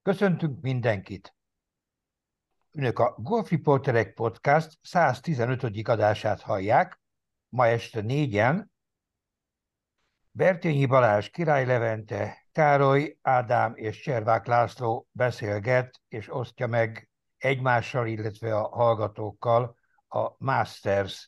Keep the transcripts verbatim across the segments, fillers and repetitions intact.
Köszöntünk mindenkit! Önök a Golf Reporterek Podcast száztizenötödik adását hallják. Ma este négyen Bertényi Balázs, Király Levente, Károly Ádám és Cservák László beszélget és osztja meg egymással, illetve a hallgatókkal a Masters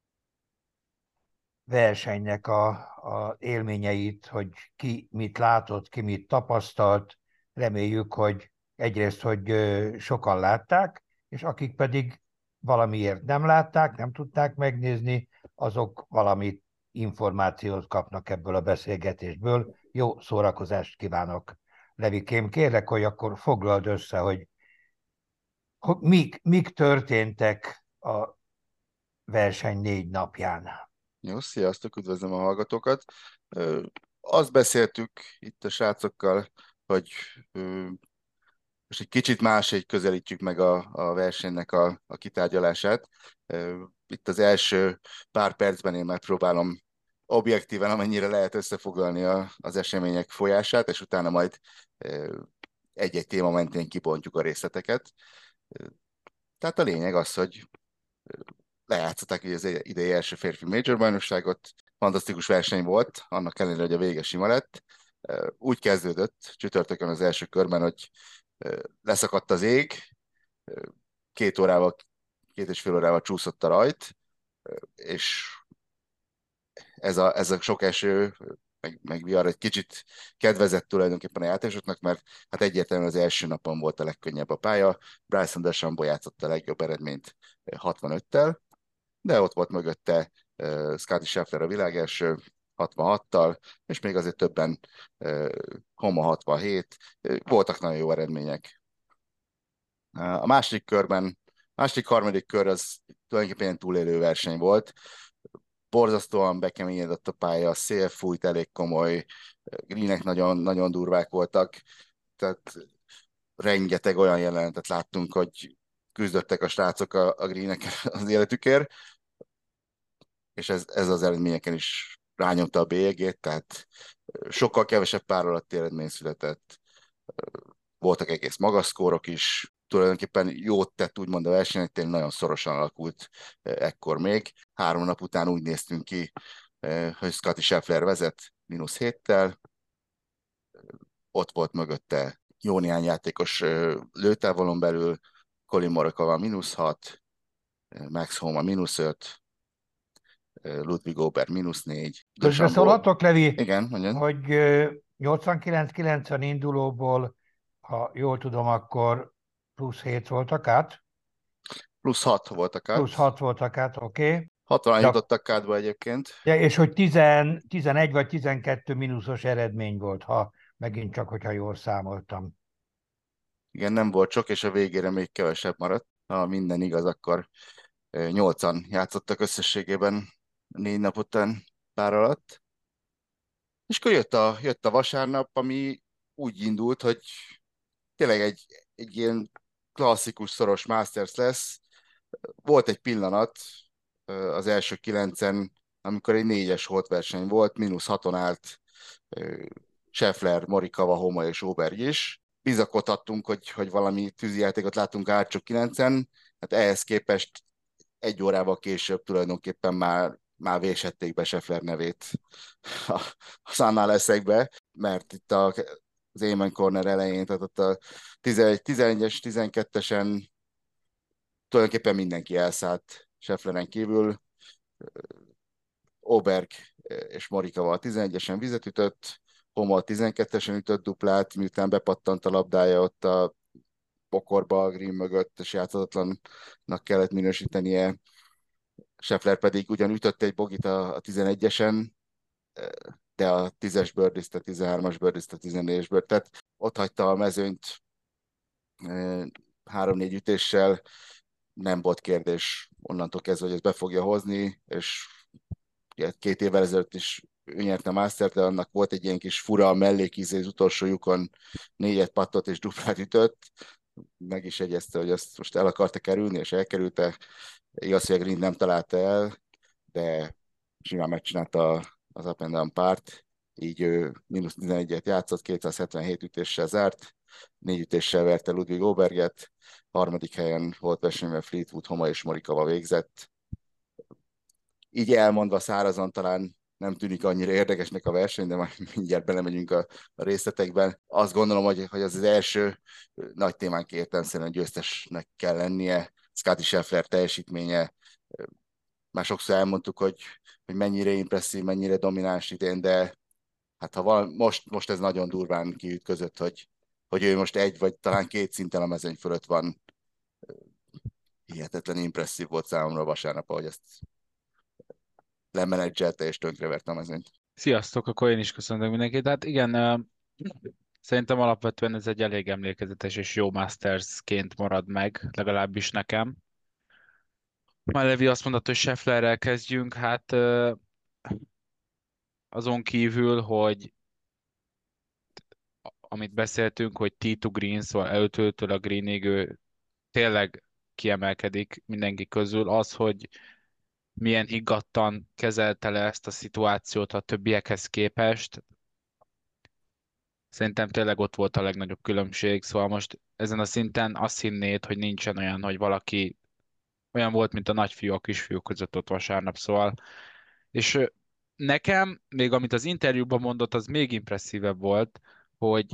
versenynek a, a élményeit, hogy ki mit látott, ki mit tapasztalt. Reméljük, hogy egyrészt, hogy ö, sokan látták, és akik pedig valamiért nem látták, nem tudták megnézni, azok valami információt kapnak ebből a beszélgetésből. Jó szórakozást kívánok! Levikém, kérlek, hogy akkor foglald össze, hogy, hogy mik, mik történtek a verseny négy napján. Jó, sziasztok, üdvözlöm a hallgatókat. Ö, Azt beszéltük itt a srácokkal, hogy ö, most egy kicsit máshogy közelítjük meg a, a versenynek a, a kitárgyalását. Ö, Itt az első pár percben én megpróbálom objektíven, amennyire lehet összefoglalni a, az események folyását, és utána majd ö, egy-egy téma mentén kibontjuk a részleteket. Ö, Tehát a lényeg az, hogy lejátszották így az idei első férfi major bajnokságot. Fantasztikus verseny volt, annak ellenére, hogy a vége sima lett. Úgy kezdődött csütörtökön az első körben, hogy leszakadt az ég, két órával, két és fél órával csúszott a rajt, és ez a, ez a sok eső, meg, meg vihar egy kicsit kedvezett tulajdonképpen a játékosoknak, mert hát egyértelműen az első napon volt a legkönnyebb a pálya. Bryson DeChambeau játszott a legjobb eredményt hatvanöttel, de ott volt mögötte uh, Scottie Scheffler a világ első hatvanhattal, és még azért többen, uh, Homa hatvanhét, uh, voltak nagyon jó eredmények. Uh, a második körben, második, harmadik kör az tulajdonképpen ilyen túlélő verseny volt. Borzasztóan bekeményedett a pálya, a szél fújt, elég komoly, greenek nagyon, nagyon durvák voltak, tehát rengeteg olyan jelenetet láttunk, hogy küzdöttek a srácok a, a greenek az életükért, és ez, ez az eredményeken is rányomta a bélyegét, tehát sokkal kevesebb pár alatti eredmény született. Voltak egész magas szkórok is, tulajdonképpen jót tett úgymond a verseny, tényleg nagyon szorosan alakult ekkor még. Három nap után úgy néztünk ki, hogy Scottie Scheffler vezet mínusz héttel, ott volt mögötte jó néhány játékos lőtávolon belül, Collin Morikawa mínusz hat, Max Homa mínusz öt, Ludwig Ober mínusz négy, DeChambeau. Közbeszólhatok, Levi, Igen, mondjad. hogy ö, nyolcvankilenc kilencven indulóból, ha jól tudom, akkor plusz hét voltak át, Plusz hat voltak át. plusz hat voltak át, oké. Okay. hatanan De, jutottak kádba egyébként. de, és hogy tíz, tizenegy vagy tizenkettő mínuszos eredmény volt, ha megint csak, hogyha jól számoltam. Igen, nem volt sok, és a végére még kevesebb maradt. Ha minden igaz, akkor ö, nyolcan játszottak összességében négy nap után pár alatt. És akkor jött a, jött a vasárnap, ami úgy indult, hogy tényleg egy, egy ilyen klasszikus szoros Masters lesz. Volt egy pillanat ö, az első kilencen, amikor egy négyes holtverseny volt, mínusz haton állt ö, Scheffler, Morikawa, Homa és Oberg is. Bizakodhattunk, hogy, hogy valami tűzijátékot látunk Árcsok kilencen, hát ehhez képest egy órával később tulajdonképpen már, már vésették be Scheffler nevét a, a Sun leszekbe, mert itt a, az Amen Corner elején, tehát ott a tizenegy, tizenegyes, tizenkettesen tulajdonképpen mindenki elszállt Scheffleren kívül. Oberg és Morikawa a tizenegyesen vizet ütött, Homa a tizenkettesen ütött duplát, miután bepattant a labdája ott a pokorba a green mögött, és játszhatatlannak kellett minősítenie. Scheffler pedig ugyan ütött egy bogit a, a tizenegyesen, de a tízes birdie-t, a tizenhármas birdie-t, a tizennégyes birdie, tehát ott hagyta a mezőnyt e, három-négy ütéssel, nem volt kérdés onnantól kezdve, hogy ez be fogja hozni, és ugye, két évvel ezelőtt is ő nyerte a Mastert, de annak volt egy ilyen kis fura mellékízé az utolsó lyukon, négyet pattot és duplát ütött, meg is jegyezte, hogy azt most el akarta kerülni, és elkerülte. Igaz, hogy a Green nem találta el, de simán megcsinálta az up and down párt, így ő mínusz tizenegyet játszott, kétszázhetvenhét ütéssel zárt. négy ütéssel verte Ludwig Åberget, harmadik helyen volt versenyben Fleetwood, Homa és Morikava végzett. Így elmondva szárazon talán nem tűnik annyira érdekesnek a verseny, de majd mindjárt belemegyünk a, a részletekben. Azt gondolom, hogy, hogy az az első nagy témánk értelemszerűen győztesnek kell lennie. Scottie Scheffler teljesítménye, már sokszor elmondtuk, hogy, hogy mennyire impresszív, mennyire domináns idén, de hát ha val- most, most ez nagyon durván kiütközött, hogy, hogy ő most egy vagy talán két szinten a mezőny fölött van. Hihetetlen impresszív volt számomra vasárnap, ahogy ezt lemenedzselte és tönkreverte a mezőnyt. Sziasztok, akkor én is köszöntök mindenkit. Hát igen, ö, szerintem alapvetően ez egy elég emlékezetes és jó Mastersként marad meg, legalábbis nekem. Már Levi azt mondta, hogy Schefflerrel kezdjünk, hát ö, azon kívül, hogy amit beszéltünk, hogy tee to green, szóval eltőtől a greenig ő tényleg kiemelkedik mindenki közül, az, hogy milyen higgadtan kezelte le ezt a szituációt a többiekhez képest. Szerintem tényleg ott volt a legnagyobb különbség, szóval most ezen a szinten azt hinnéd, hogy nincsen olyan, hogy valaki olyan volt, mint a nagyfiú a kisfiú között ott vasárnap, szóval. És ö, nekem, még amit az interjúban mondott, az még impresszívebb volt, hogy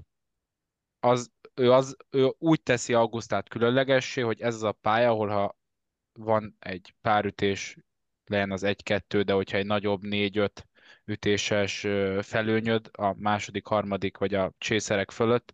az, ő, az, ő úgy teszi Augustát különlegessé, hogy ez az a pálya, ahol ha van egy párütés, legyen az egy-kettő, de hogyha egy nagyobb négy-öt ütéses ö, felőnyöd a második, harmadik vagy a csészerek fölött,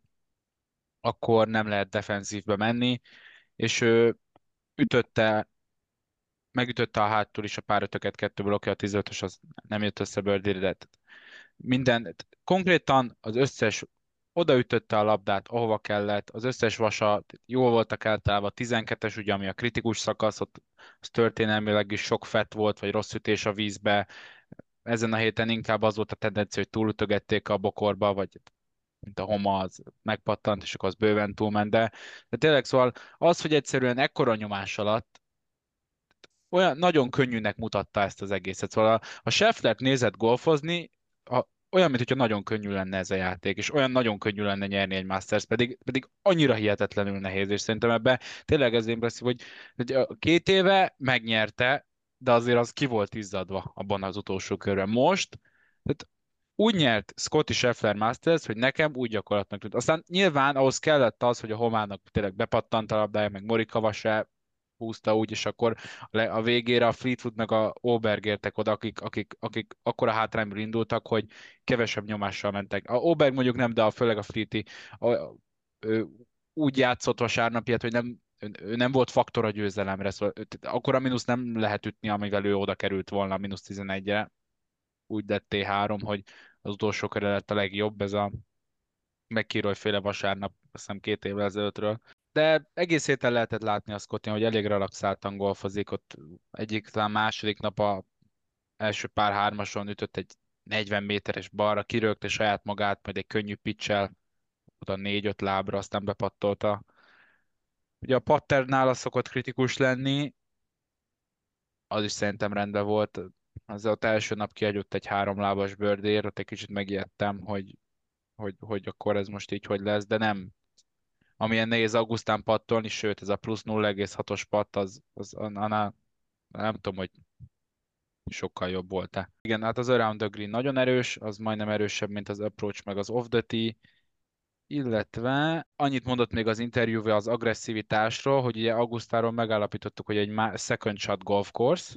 akkor nem lehet defenzívbe menni, és ő ütötte, megütötte a hátul is a párötöket, kettő blokkja, a tizenötös az nem jött össze birdie, de minden, konkrétan az összes odaütötte a labdát, ahova kellett, az összes vasa jól voltak eltalálva, a tizenkettes, ugye, ami a kritikus szakasz, ott az történelmileg is sok fett volt, vagy rossz ütés a vízbe. Ezen a héten inkább az volt a tendencia, hogy túlütögették a bokorba, vagy mint a Homa, az megpattant, és akkor az bőven túlment, de, de tényleg szóval az, hogy egyszerűen ekkora nyomás alatt olyan nagyon könnyűnek mutatta ezt az egészet. Szóval a, a Schefflert nézett golfozni, a, olyan, mintha nagyon könnyű lenne ez a játék, és olyan nagyon könnyű lenne nyerni egy Masters, pedig, pedig annyira hihetetlenül nehéz, és szerintem ebbe tényleg ez impresszív, hogy, hogy a két éve megnyerte, de azért az ki volt izzadva abban az utolsó körben. Most, tehát úgy nyert Scottie Scheffler Masters, hogy nekem úgy gyakorlatnak tűnt. Aztán nyilván ahhoz kellett az, hogy a Homának tényleg bepattant a labdája, meg Morikava se húzta úgy, és akkor le- a végére a Fleetwood meg a Åberg értek oda, akik, akik, akik akkora hátrányból indultak, hogy kevesebb nyomással mentek. A Åberg mondjuk nem, de a, főleg a Fleety a, ő úgy játszott vasárnap ilyet, hogy nem, ő ő nem volt faktor a győzelemre, szóval őt- akkor a mínusz nem lehet ütni, amivel ő oda került volna a mínusz tizenegyre. Úgy lett té három, hogy az utolsó köre lett a legjobb, ez a McIlroy féle vasárnap, azt hiszem két évvel ezelőttről. De egész héten lehetett látni a Scottin, hogy elég relaxáltan golfozik, ott egyik, talán második nap a első pár hármason ütött egy negyven méteres balra, kirögte saját magát, majd egy könnyű pitch-el, oda négy-öt lábra, aztán bepattolta. Ugye a pattern nála szokott kritikus lenni, az is szerintem rendben volt. Az ott első nap kihagyott egy háromlábas birdie, ott egy kicsit megijedtem, hogy, hogy, hogy akkor ez most így hogy lesz, de nem. Amilyen nehéz Augustán pattolni, sőt, ez a plusz nulla egész hatos patt, az, az annál, nem tudom, hogy sokkal jobb volt-e. Igen, hát az Around the Green nagyon erős, az majdnem erősebb, mint az Approach meg az Off the Tee, illetve annyit mondott még az interjúval az agresszivitásról, hogy ugye Augustáról megállapítottuk, hogy egy second shot golf course,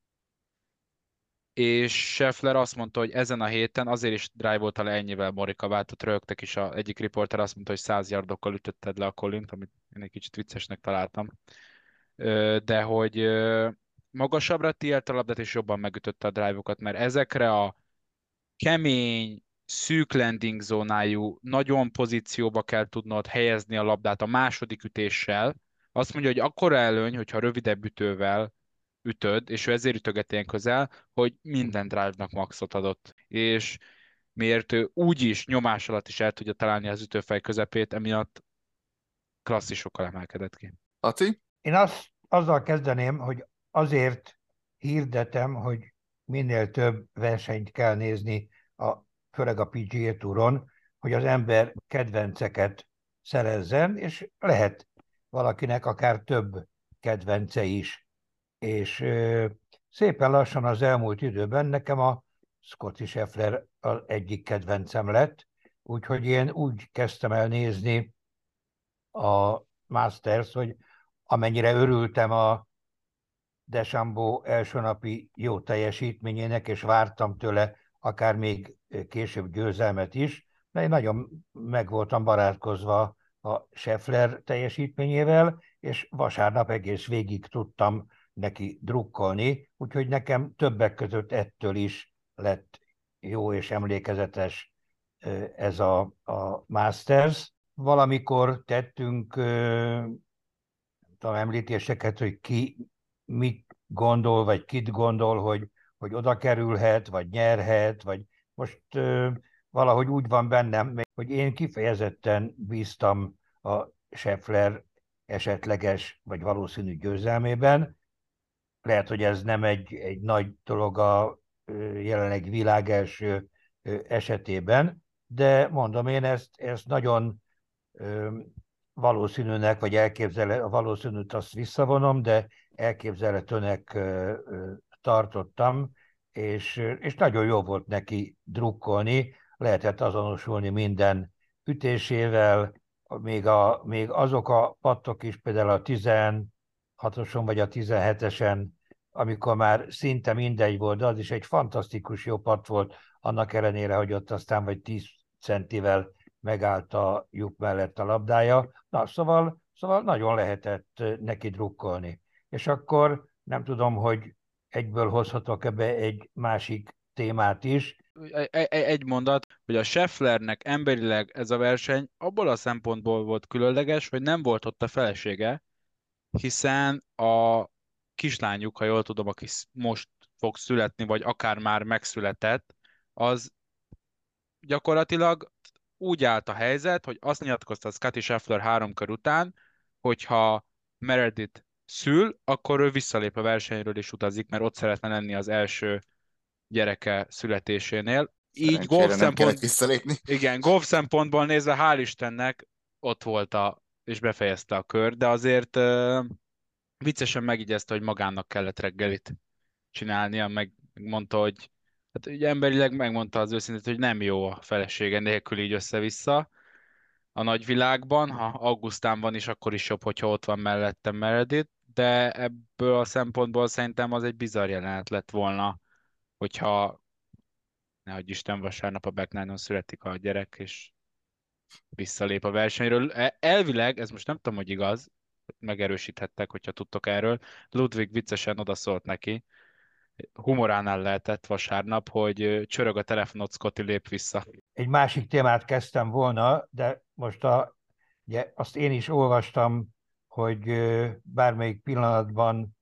és Scheffler azt mondta, hogy ezen a héten azért is drive-olta le ennyivel Morikavát, ott rögtek is, a egyik riporter azt mondta, hogy száz yardokkal ütötted le a Collint, amit én egy kicsit viccesnek találtam, Ö, de hogy ö, magasabbra tielt a labdát, és jobban megütötte a drive-okat, mert ezekre a kemény, szűk landing zónájú, nagyon pozícióba kell tudnod helyezni a labdát a második ütéssel. Azt mondja, hogy akkora előny, hogyha rövidebb ütővel ütöd, és ő ezért ütöget ilyen közel, hogy minden drive-nak maxot adott. És miért ő úgy is nyomás alatt is el tudja találni az ütőfej közepét, emiatt klasszisokkal emelkedett ki. Laci? Én azt, azzal kezdeném, hogy azért hirdetem, hogy minél több versenyt kell nézni, a, főleg a pé gé á Touron, hogy az ember kedvenceket szerezzen, és lehet valakinek akár több kedvence is. És ö, szépen lassan az elmúlt időben nekem a Scottie Scheffler az egyik kedvencem lett, úgyhogy én úgy kezdtem el nézni a Masters, hogy amennyire örültem a DeChambeau első napi jó teljesítményének, és vártam tőle akár még később győzelmet is, de én nagyon meg voltam barátkozva a Scheffler teljesítményével, és vasárnap egész végig tudtam neki drukkolni, úgyhogy nekem többek között ettől is lett jó és emlékezetes ez a, a Masters. Valamikor tettünk tudom, említéseket, hogy ki mit gondol, vagy kit gondol, hogy, hogy oda kerülhet, vagy nyerhet, vagy most ö, valahogy úgy van bennem, hogy én kifejezetten bíztam a Scheffler esetleges, vagy valószínű győzelmében. Lehet, hogy ez nem egy, egy nagy dolog a ö, jelenleg világ első ö, esetében, de mondom, én ezt, ezt nagyon ö, valószínűnek, vagy elképzelhető, a valószínűt azt visszavonom, de elképzelhetőnek ö, ö, tartottam, és, és nagyon jó volt neki drukkolni, lehetett azonosulni minden ütésével, még, a, még azok a pattok is, például a tizenhatoson vagy a tizenhetesen, amikor már szinte mindegy volt, de az is egy fantasztikus jó patt volt, annak ellenére, hogy ott aztán vagy tíz centivel megállt a lyuk mellett a labdája. Na, szóval, szóval nagyon lehetett neki drukkolni. És akkor nem tudom, hogy egyből hozhatok ebbe egy másik témát is. Egy, egy egy mondat, hogy a Schefflernek emberileg ez a verseny abból a szempontból volt különleges, hogy nem volt ott a felesége, hiszen a kislányuk, ha jól tudom, aki most fog születni, vagy akár már megszületett, az gyakorlatilag úgy állt a helyzet, hogy azt nyilatkozta Scottie Scheffler három kör után, hogyha Meredith szül, akkor ő visszalép a versenyről és utazik, mert ott szeretne lenni az első gyereke születésénél. Így golf Szerencsére nem kellett szempont, visszalépni. igen, golf szempontból nézve, hál' Istennek ott volt a, és befejezte a kör, de azért uh, viccesen megigyezte, hogy magának kellett reggelit csinálnia, meg mondta, hogy hát ugye emberileg megmondta az őszintét, hogy nem jó a felesége nélkül így össze-vissza a nagyvilágban, ha augusztánban is, akkor is jobb, hogyha ott van mellettem Meredith, de ebből a szempontból szerintem az egy bizarr jelenet lett volna, hogyha nehogy Isten vasárnap a Backnine-on születik a gyerek, és visszalép a versenyről. E- Elvileg, ez most nem tudom, hogy igaz, megerősíthettek, hogyha tudtok erről, Ludwig viccesen odaszólt neki, humoránál lehetett vasárnap, hogy csörög a telefonot, Scotty, lép vissza. Egy másik témát kezdtem volna, de most a, ugye azt én is olvastam, hogy ö, bármelyik pillanatban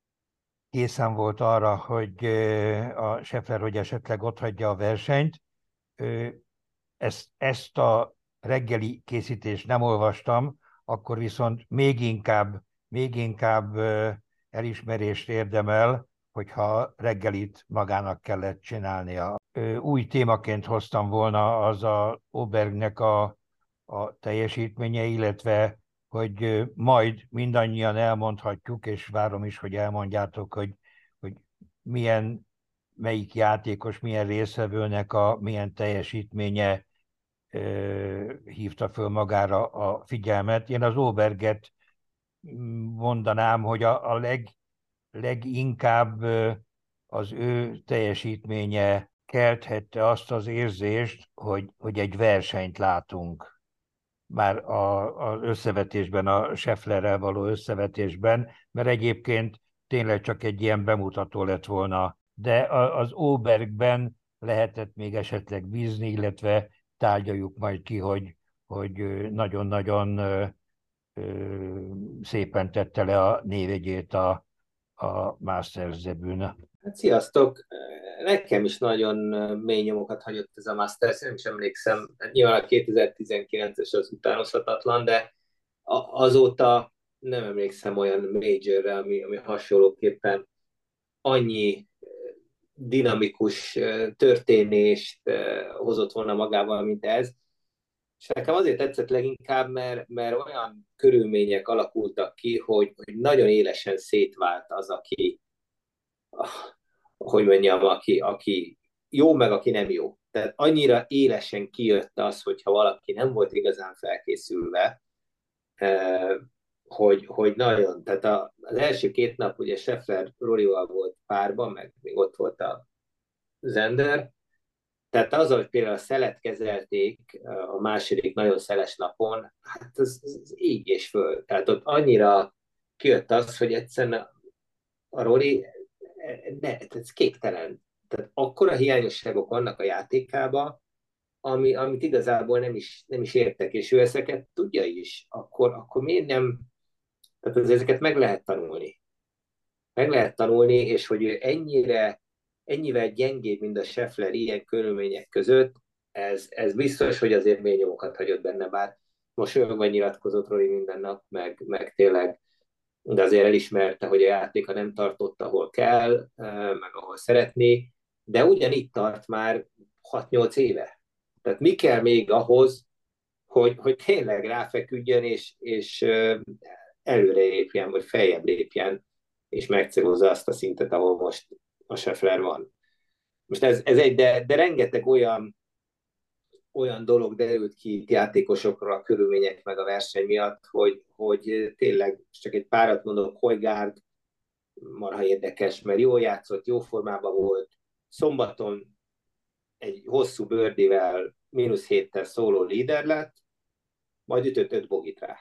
készen volt arra, hogy ö, a Scheffler, hogy esetleg otthagyja a versenyt. Ö, ezt, ezt a reggeli készítést nem olvastam, akkor viszont még inkább, még inkább ö, elismerést érdemel, hogyha reggelit magának kellett csinálnia. Ö, új témaként hoztam volna az a Obergnek a, a teljesítménye, illetve hogy ö, majd mindannyian elmondhatjuk, és várom is, hogy elmondjátok, hogy, hogy milyen, melyik játékos, milyen részvevőnek a milyen teljesítménye ö, hívta föl magára a figyelmet. Én az Oberget mondanám, hogy a, a leg, leginkább ö, az ő teljesítménye kelthette azt az érzést, hogy, hogy egy versenyt látunk. Már a, az összevetésben, a Schefflerrel való összevetésben, mert egyébként tényleg csak egy ilyen bemutató lett volna. De a, az Obergben lehetett még esetleg bízni, illetve tárgyaljuk majd ki, hogy, hogy nagyon-nagyon ö, ö, szépen tette le a névjegyét a, a Masters debűn. Hát sziasztok! Nekem is nagyon mély nyomokat hagyott ez a Masters, nem is emlékszem. Hát nyilván a kétezer-tizenkilences az utánozhatatlan, de azóta nem emlékszem olyan majorre, ami, ami hasonlóképpen annyi dinamikus történést hozott volna magával, mint ez. És nekem azért tetszett leginkább, mert, mert olyan körülmények alakultak ki, hogy, hogy nagyon élesen szétvált az, aki, hogy mondjam, aki, aki jó, meg aki nem jó. Tehát annyira élesen kijött az, hogyha valaki nem volt igazán felkészülve, eh, hogy, hogy nagyon, tehát a, az első két nap ugye Scheffler Roryval volt párban, meg még ott volt a Zender, tehát az, hogy például a szelet kezelték a második nagyon szeles napon, hát az, az ég és föld. Tehát ott annyira kijött az, hogy egyszerűen a Rory, ne, ez képtelen. Tehát akkora hiányosságok vannak a játékában, ami, amit igazából nem is, nem is értek, és ő ezeket tudja is, akkor, akkor miért nem, tehát ezeket meg lehet tanulni. Meg lehet tanulni, és hogy ő ennyire, ennyivel gyengébb, mint a Scheffler ilyen körülmények között, ez, ez biztos, hogy azért mély nyomokat hagyott benne, bár mosolyogva nyilatkozott Rory minden nap, meg, meg tényleg, de azért elismerte, hogy a játéka nem tartott, ahol kell, meg ahol szeretné, de ugyanígy tart már hat-nyolc éve. Tehát mi kell még ahhoz, hogy, hogy tényleg ráfeküdjön, és, és előre lépjen, vagy feljebb lépjen, és megcélozza azt a szintet, ahol most a Scheffler van. Most ez, ez egy, de, de rengeteg olyan, olyan dolog derült ki itt játékosokról a körülmények meg a verseny miatt, hogy, hogy tényleg csak egy párat mondok, Højgaard marha érdekes, mert jól játszott, jó formában volt. Szombaton egy hosszú bőrdivel, mínusz héttel szóló líder lett, majd ütött öt bogit rá.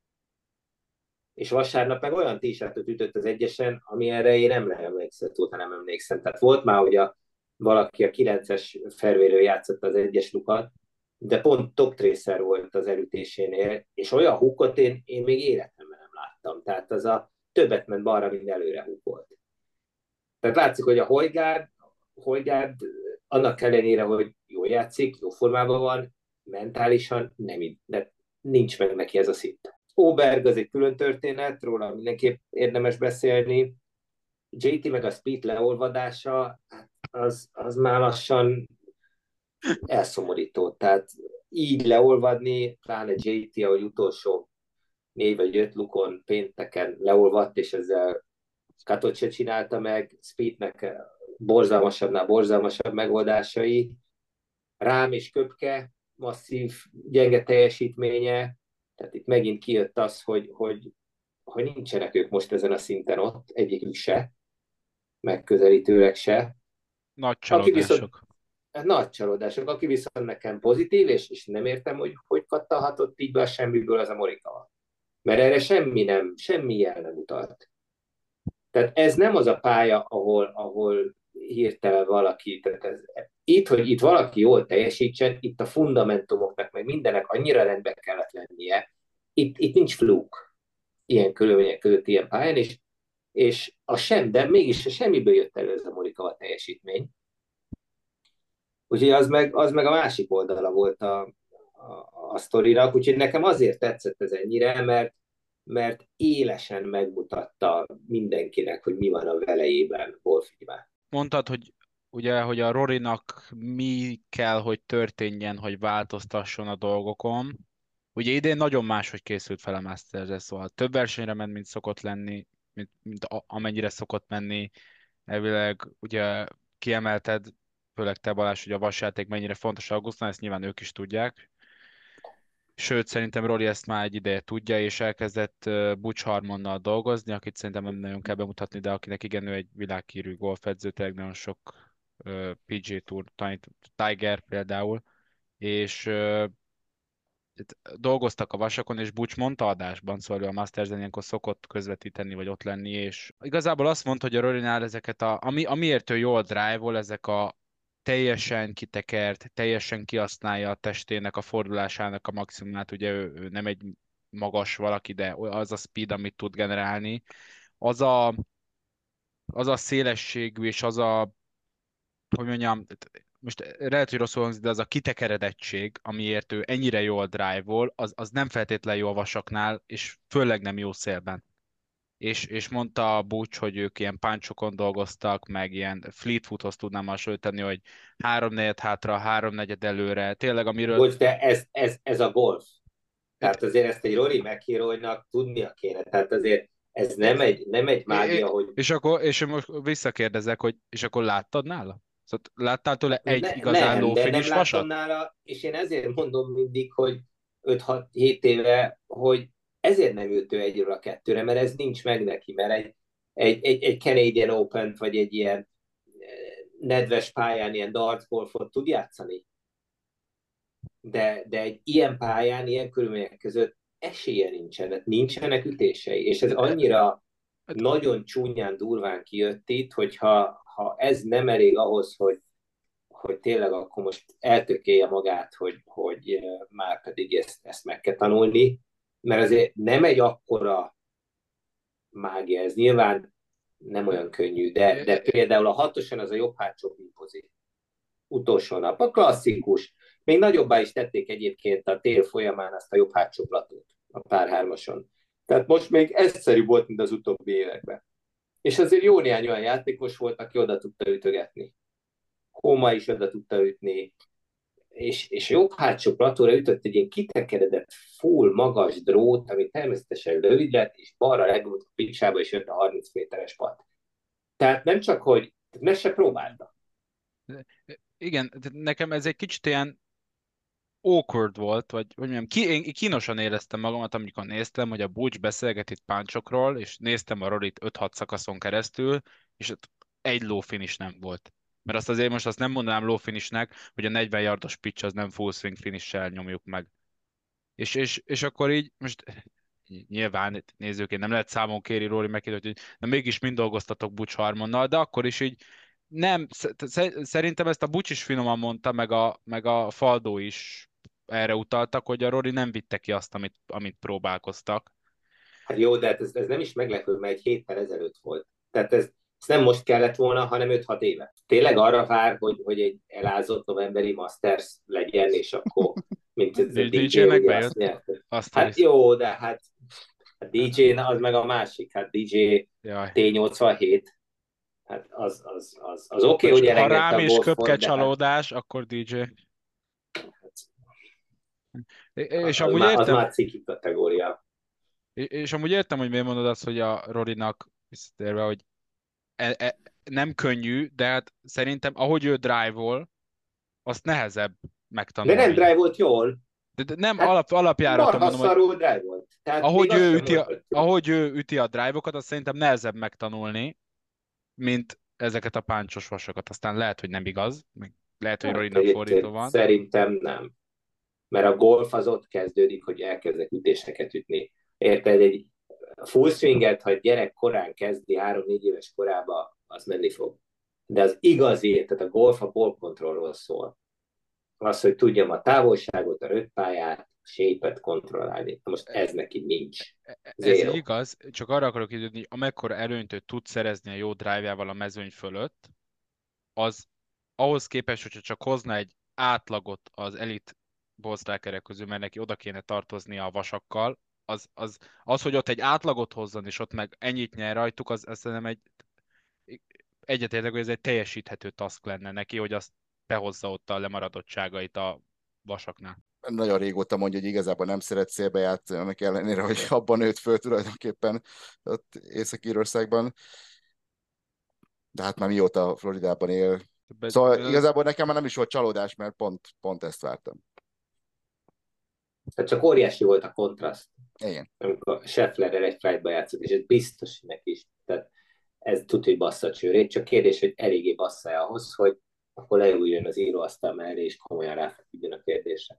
És vasárnap meg olyan t-shirtet ütött az egyesen, ami erre én nem emlékszem, óta nem emlékszem. Tehát volt már, hogy a, valaki a kilences fervéről játszott az egyes lukat, de pont top tracer volt az elütésénél, és olyan húkot én, én még életemben nem láttam. Tehát az a többet ment balra, mint előre húk volt. Tehát látszik, hogy a Højgaard, Højgaard annak ellenére, hogy jól játszik, jó formában van, mentálisan nem, de nincs meg neki ez a szint. Åberg az egy külön történet, róla mindenképp érdemes beszélni. jé té meg a Speed leolvadása, az, az már lassan elszomorító. Tehát így leolvadni, pláne jé té, ahogy utolsó négy vagy öt lukon pénteken leolvadt, és ezzel Katot se csinálta meg, Speednek borzalmasabbnál borzalmasabb megoldásai. Rám és Köpke masszív gyenge teljesítménye, tehát itt megint kijött az, hogy, hogy, hogy nincsenek ők most ezen a szinten ott, egyikük se, megközelítőleg se. Nagy Aki viszont, csalódások. nagy csalódások. Aki viszont nekem pozitív, és, és nem értem, hogy hogy kattalhatott így be a semmiből, az a Morikawa. Mert erre semmi nem, semmi jel nem utalt. Tehát ez nem az a pálya, ahol, ahol hirtelen valaki, tehát ez, itt, hogy itt valaki jól teljesítsen, itt a fundamentumoknak, meg mindenek annyira rendben kellett lennie, itt, itt nincs fluk ilyen körülmények között, ilyen pályán, és, és a sem, de mégis a semmiből jött elő ez a Morikawa teljesítmény. Úgyhogy az meg, az meg a másik oldala volt a, a, a sztorinak, úgyhogy nekem azért tetszett ez ennyire, mert mert élesen megmutatta mindenkinek, hogy mi van a velejében Wolfgyben. Mondtad, hogy ugye, hogy a Rorynak mi kell, hogy történjen, hogy változtasson a dolgokon. Ugye idén nagyon máshogy készült fel a Masters-re, szóval több versenyre ment, mint szokott lenni, mint, mint a, amennyire szokott menni. Elvileg ugye kiemelted, főleg te Balázs, hogy a vasjáték mennyire fontos augusztusban, ezt nyilván ők is tudják. Sőt, szerintem Rory ezt már egy ideje tudja, és elkezdett uh, Butch Harmonnal dolgozni, akit szerintem nem nagyon kell bemutatni, de akinek igen, ő egy világhírű golfedző, tényleg nagyon sok uh, pé gé Tour, Tiger például, és uh, dolgoztak a vasakon, és Butch mondta adásban, szóval a Masters-en ilyenkor szokott közvetíteni, vagy ott lenni, és igazából azt mondta, hogy a Rory-nál ezeket a, ami, amiért ő jól drive-ol, ezek a teljesen kitekert, teljesen kihasználja a testének, a fordulásának a maximumát, ugye ő, ő nem egy magas valaki, de az a speed, amit tud generálni, az a, az a szélességű, és az a, hogy mondjam, most lehet, hogy rosszul hangzik, de az a kitekeredettség, amiért ő ennyire jól drive-ol, az, az nem feltétlenül jó a vasaknál, és főleg nem jó szélben. és, és mondta a Butch, hogy ők ilyen páncsokon dolgoztak, meg ilyen Fleetwoodhoz tudnám hasonlítani, hogy háromnegyed hátra, háromnegyed előre, tényleg amiről... Bocs, de ez, ez, ez a golf. Tehát azért ezt egy Rory McIlroynak tudnia kéne. Tehát azért ez nem egy, nem egy mágia, hogy És akkor, és most visszakérdezek, hogy és akkor láttad nála? Szóval láttál tőle egy ne, igazán nem, low de nem finish láttam vasat? nála, és én ezért mondom mindig, hogy öt-hat-hét éve, hogy ezért nem jött ő egyről a kettőre, mert ez nincs meg neki, mert egy, egy, egy, egy Canadian Open vagy egy ilyen nedves pályán ilyen darts golfot tud játszani. De, de egy ilyen pályán, ilyen körülmények között esélye nincsen, nincsenek ütései, és ez annyira nagyon csúnyán, durván kijött itt, hogyha ha ez nem elég ahhoz, hogy, hogy tényleg akkor most eltökélje magát, hogy, hogy már pedig ezt, ezt meg kell tanulni, mert azért nem egy akkora mágia, ez nyilván nem olyan könnyű, de, de például a hatosan az a jobb hátsó impozi. Utolsó nap, a klasszikus. Még nagyobbá is tették egyébként a tél folyamán azt a jobb hátsó platót a pár hármason. Tehát most még egyszerű volt, mint az utóbbi években. És azért jó néhány olyan játékos volt, aki oda tudta ütögetni. Homa is oda tudta ütni, és, és jobb hátsó platóra ütött egy ilyen kitekeredett, full magas drót, ami természetesen rövid lett, és balra legült a picsába, és jött a harminc méteres pad. Tehát nem csak, hogy meg se próbálta. Igen, nekem ez egy kicsit ilyen awkward volt, vagy hogy mondjam, ki, én kínosan éreztem magamat, amikor néztem, hogy a Butch beszélget itt páncsokról, és néztem a Rorit öt-hat szakaszon keresztül, és ott egy low finish nem volt. Mert azt azért most azt nem mondanám low finishnek, hogy a negyven yardos pitch az nem full swing finish-sel nyomjuk meg. És, és, és akkor így, most nyilván itt nézőként nem lehet számon kéri Rory McIlroy, hogy na mégis mind dolgoztatok Butch Harmonnal, de akkor is így nem, szerintem ezt a Butch is finoman mondta, meg a, meg a Faldo is erre utaltak, hogy a Rory nem vitte ki azt, amit, amit próbálkoztak. Hát jó, de hát ez, ez nem is meglepő, mert egy héttel ezelőtt volt. Tehát ez, ez nem most kellett volna, hanem öt-hat éve. Tényleg arra vár, hogy, hogy egy elázott novemberi Masters legyen, és akkor, mint ez a dé dzsé, dé dzsének ugye azt bejött. nyert. Azt Hát jó, de hát a dé dzsé az meg a másik, hát dé dzsé Jaj. té nyolcvanhét, hát az, az, az, az oké, okay, hogy Ha elengedte rám a is köpke golfot, de hát csalódás, akkor dé dzsé. És az, amúgy már, az értem, már ciki kategória. és amúgy értem, hogy miért mondod azt, hogy a Rorynak visszatérve, hogy e, e, nem könnyű, de hát szerintem ahogy ő drive-ol, azt nehezebb De nem megtanulni. drive volt jól. De, de nem Hát alap, alapjáraton marha mondom, hogy szarul drive volt. Tehát még ahogy azt ő, sem üti a, mondhatjuk. ahogy ő üti a drive-okat, azt szerintem nehezebb megtanulni, mint ezeket a páncsos vasokat. Aztán lehet, hogy nem igaz, meg lehet, hogy Hát Rorynak fordítva egyébként van. szerintem nem. Mert a golf az ott kezdődik, hogy elkezdek ütéseket ütni. Érted? Egy full swinget, ha egy gyerek korán kezdi, három-négy éves korába, az menni fog. De az igazi, tehát a golf a ball controlról szól. Az, hogy tudjam a távolságot, a röppályát, a shape-et kontrollálni. Na most ez neki nincs. Ez így Zero. igaz, csak arra akarok időzni, hogy amekkora előnyt ő tud szerezni a jó drive-jával a mezőny fölött, az ahhoz képest, hogyha csak hozna egy átlagot az elit ballstrikerekek közül, mert neki oda kéne tartoznia a vasakkal, az, az, az, hogy ott egy átlagot hozzon, és ott meg ennyit nyer rajtuk, az, az nem egy egyetértek, hogy ez egy teljesíthető task lenne neki, hogy azt behozza ott a lemaradottságait a vasaknál. Nagyon régóta mondja, hogy igazából nem szeret szélbe játszani, annak ellenére, hogy abban nőtt föl tulajdonképpen ott Észak-Írországban. De hát már mióta Floridában él. Be, Szóval igazából nekem már nem is volt csalódás, mert pont, pont ezt vártam. Tehát csak óriási volt a kontraszt. Igen. Amikor Schefflerrel egy flightba játszott, és ez biztos neki is. Tehát ez tudja, hogy bassza a csőrét, csak kérdés, hogy eléggé bassza ahhoz, hogy akkor leüljön az íróasztal mellé, és komolyan ráfeküdjön a kérdésre.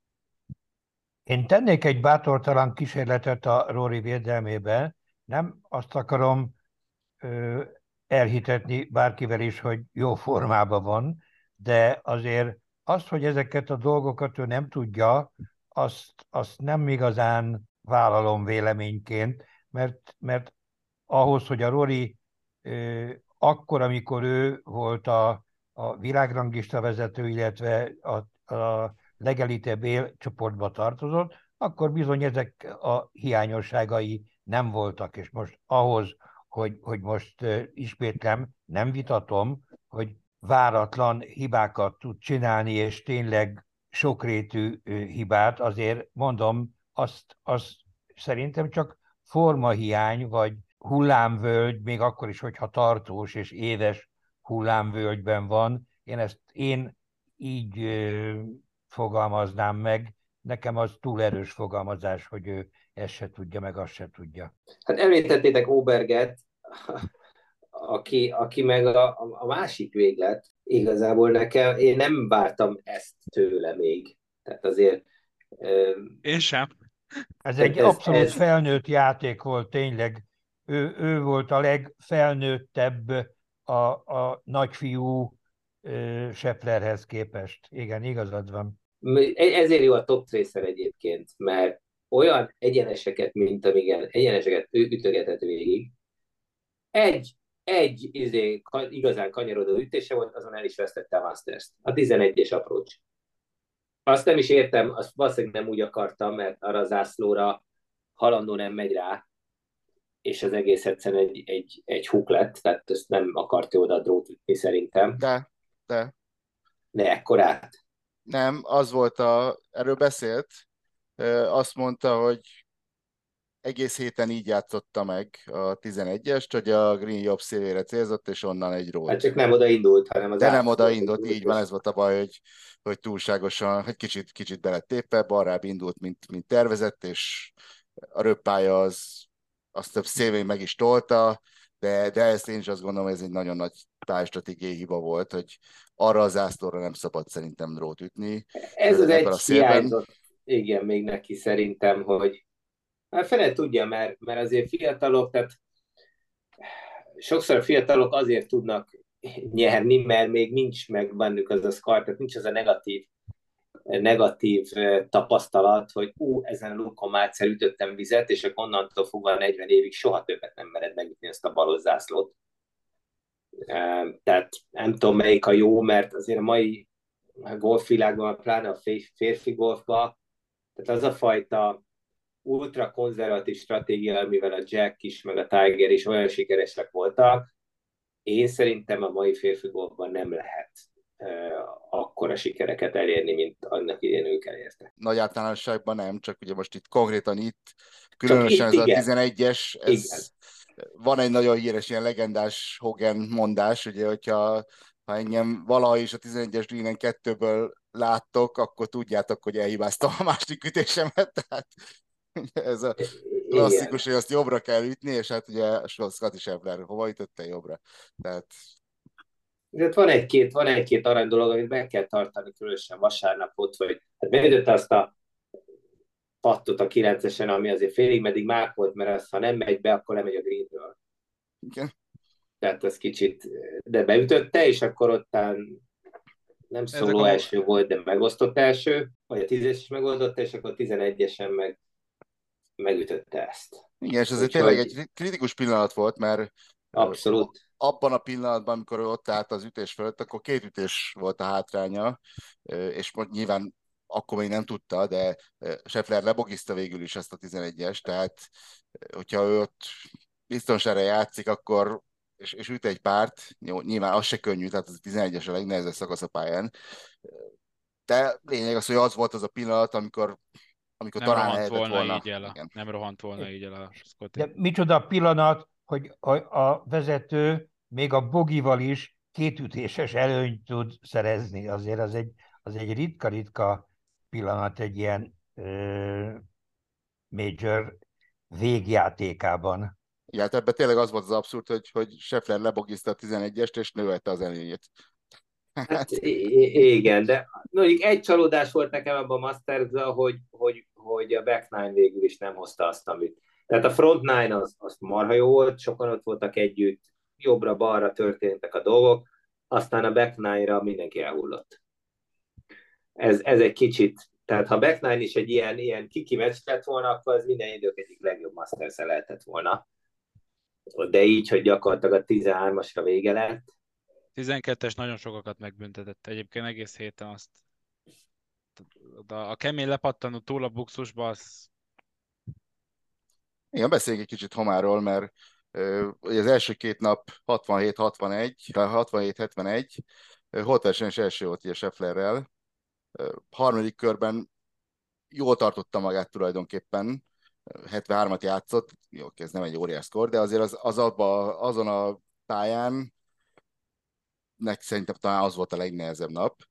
Én tennék egy bátortalan kísérletet a Rory védelmében. Nem azt akarom ö, elhitetni bárkivel is, hogy jó formában van, de azért azt, hogy ezeket a dolgokat ő nem tudja, azt, azt nem igazán vállalom véleményként, mert, mert ahhoz, hogy a Rory ö, akkor, amikor ő volt a, a világranglista vezető, illetve a, a legelitebb élcsoportba tartozott, akkor bizony ezek a hiányosságai nem voltak, és most ahhoz, hogy, hogy most ismétlem, nem vitatom, hogy váratlan hibákat tud csinálni, és tényleg sokrétű hibát, azért mondom, azt, azt szerintem csak formahiány, vagy hullámvölgy, még akkor is, hogyha tartós és éves hullámvölgyben van. Én ezt én így ö, fogalmaznám meg. Nekem az túl erős fogalmazás, hogy ő ezt se tudja, meg azt se tudja. Hát említettétek Oberget, aki, aki meg a, a másik véglet. Igazából nekem, én nem vártam ezt tőle még. Tehát azért... Én sem. Ez egy ez, abszolút ez, felnőtt játék volt, tényleg. Ő, ő volt a legfelnőttebb a, a nagyfiú uh, Schefflerhez képest. Igen, igazad van. ezért jó a top tracer egyébként, mert olyan egyeneseket, mint amigen egyeneseket ő ütögetett végig, egy, egy izé, igazán kanyarodó ütése volt, azon el is vesztette a Masters-t. A tizenegyes approach. Azt nem is értem, azt valószínűleg nem úgy akartam, mert arra a zászlóra halandó nem megy rá, és az egész egyszerűen egy, egy, egy huk lett, tehát ezt nem akart oda a drót ütni szerintem. De, de. De ekkorát. Nem, az volt a, erről beszélt, azt mondta, hogy egész héten így játszotta meg a tizenegyest, hogy a green jobb szélére célzott, és onnan egy rót. Hát csak nem oda indult, hanem az De nem oda indult, így van, ez volt a baj, hogy, hogy túlságosan, hogy kicsit, kicsit beletépve, balrább indult, mint, mint tervezett, és a röppája az, az több szélvény meg is tolta, de, de ezt én is azt gondolom, hogy ez egy nagyon nagy tájstratégiai hiba volt, hogy arra az zászlóra nem szabad szerintem drót ütni. Ez az egy hiányzott, igen, még neki szerintem, hogy hát fele tudja, mert, mert azért fiatalok, tehát sokszor fiatalok azért tudnak nyerni, mert még nincs meg bennük az a szkar, tehát nincs az a negatív, negatív tapasztalat, hogy ú, ezen a lukon már egyszer ütöttem vizet, és akkor onnantól fogva negyven évig soha többet nem mered megütni ezt a balos zászlót. Tehát nem tudom, melyik a jó, mert azért a mai golfvilágban, pláne a férfi golfban, tehát az a fajta ultra konzervatív stratégia, amivel a Jack is, meg a Tiger is olyan sikeresek voltak, én szerintem a mai férfi golfban nem lehet uh, akkora sikereket elérni, mint annak idén ők elértek. Nagy általánosságban nem, csak ugye most itt konkrétan itt, különösen itt, ez igen. A tizenegyes, ez igen. Van egy nagyon híres ilyen legendás Hogan mondás, ugye, hogyha ha engem valaha is a tizenegyes greenen kettőből láttok, akkor tudjátok, hogy elhibáztam a másik ütésemet, tehát ez a klasszikus, hogy azt jobbra kell ütni, és hát ugye Scottie Scheffler hova ütötte jobbra. Tehát... De van egy-két, van egy-két arany dolog, amit meg kell tartani, különösen vasárnap ott, hogy hát beütötte azt a pattot a kilencesen, ami azért félig meddig már volt, mert az, ha nem megy be, akkor lemegy a greenről. Igen. Tehát ez kicsit, de beütötte, és akkor ottán nem szóló a... első volt, de megosztott első, vagy a tízes is megoldotta, és akkor a tizenegyesen meg megütötte ezt. Igen, és ez úgy, tényleg egy kritikus pillanat volt, mert abszolút. Abban a pillanatban, amikor ő ott állt az ütés fölött, akkor két ütés volt a hátránya, és nyilván akkor még nem tudta, de Scheffler lebogizta végül is ezt a tizenegyest, tehát hogyha ő ott biztonságra játszik, akkor és, és üt egy párt, jó, nyilván az se könnyű, tehát az a tizenegyes a legnehezebb szakasz a pályán, de lényeg az, hogy az volt az a pillanat, amikor amikor nem talán rohant volna, volna. Így el a, nem rohant volna így el a Scottie. De micsoda pillanat, hogy a, a vezető még a bogival is kétütéses előnyt tud szerezni. Azért az egy, az egy ritka-ritka pillanat egy ilyen ö, major végjátékában. Ja, hát ebben tényleg az volt az abszurd, hogy, hogy Scheffler lebogizta a tizenegyest, és növelte az előnyét. Hát igen, de mondjuk egy csalódás volt nekem abban a Masters-ban, hogy, hogy, hogy a back nine végül is nem hozta azt, amit. Tehát a front nine az, az marha jó volt, sokan ott voltak együtt, jobbra-balra történtek a dolgok, aztán a back nine-ra mindenki elhullott. Ez, ez egy kicsit, tehát ha back nine is egy ilyen, ilyen kiki meccs lett volna, akkor az minden idők egyik legjobb Masters-e lehetett volna. De így, hogy gyakorlatilag a tizenhármasra vége lett. tizenkettes nagyon sokakat megbüntetett. Egyébként egész héten azt a, a kemény lepattanó túl a buxusba, az Igen, beszéljünk egy kicsit Homáról, mert ö, ugye az első két nap hatvanhét hatvanegy, hatvanhét hetvenegy, holtversenyes első volt ugye Schefflerrel. Ö, harmadik körben jól tartotta magát tulajdonképpen, hetvenhármat játszott, jó, ez nem egy óriás szkor, de azért az, az abba, azon a pályán nek szerintem talán az volt a legnehezebb nap.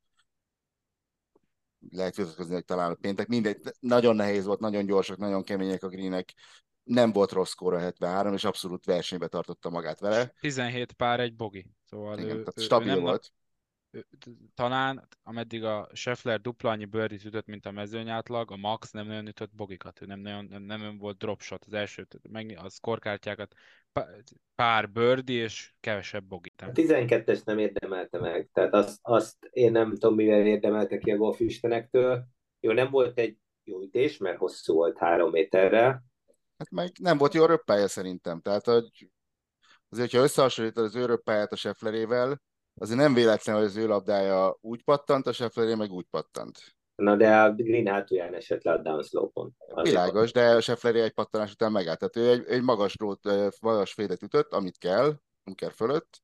Lehet vitatkozni, hogy talán a péntek. Mindegy, nagyon nehéz volt, nagyon gyorsak, nagyon kemények a greenek. Nem volt rossz skóra a hetvenhárom, és abszolút versenybe tartotta magát vele. tizenhét pár egy bogi. Szóval Igen, ő, tehát ő, ő stabil nem volt. ő, talán, ameddig a Scheffler dupla annyi birdie ütött, mint a mezőny átlag, a Max nem nagyon ütött bogikat, ő nem nagyon nem, nem volt drop shot az első, meg a scorekártyákat, pár birdie és kevesebb bogi. A tizenkettes nem érdemelte meg, tehát azt, azt én nem tudom, mivel érdemelte ki a golfistenektől. Jó, nem volt egy jó ütés, mert hosszú volt három méterrel. Hát meg nem volt jó röppája szerintem. Tehát, hogy azért, ha összehasonlítod az ő röppáját a Schefflerével, azért nem véletlen, hogy az ő labdája úgy pattant, a Scheffleré meg úgy pattant. Na de a green hátulján esett le a downslope-on. Világos, de a Scheffleré egy pattanás után megállt. Tehát ő egy, egy magas, drót, magas fédet ütött, amit kell, bunker fölött.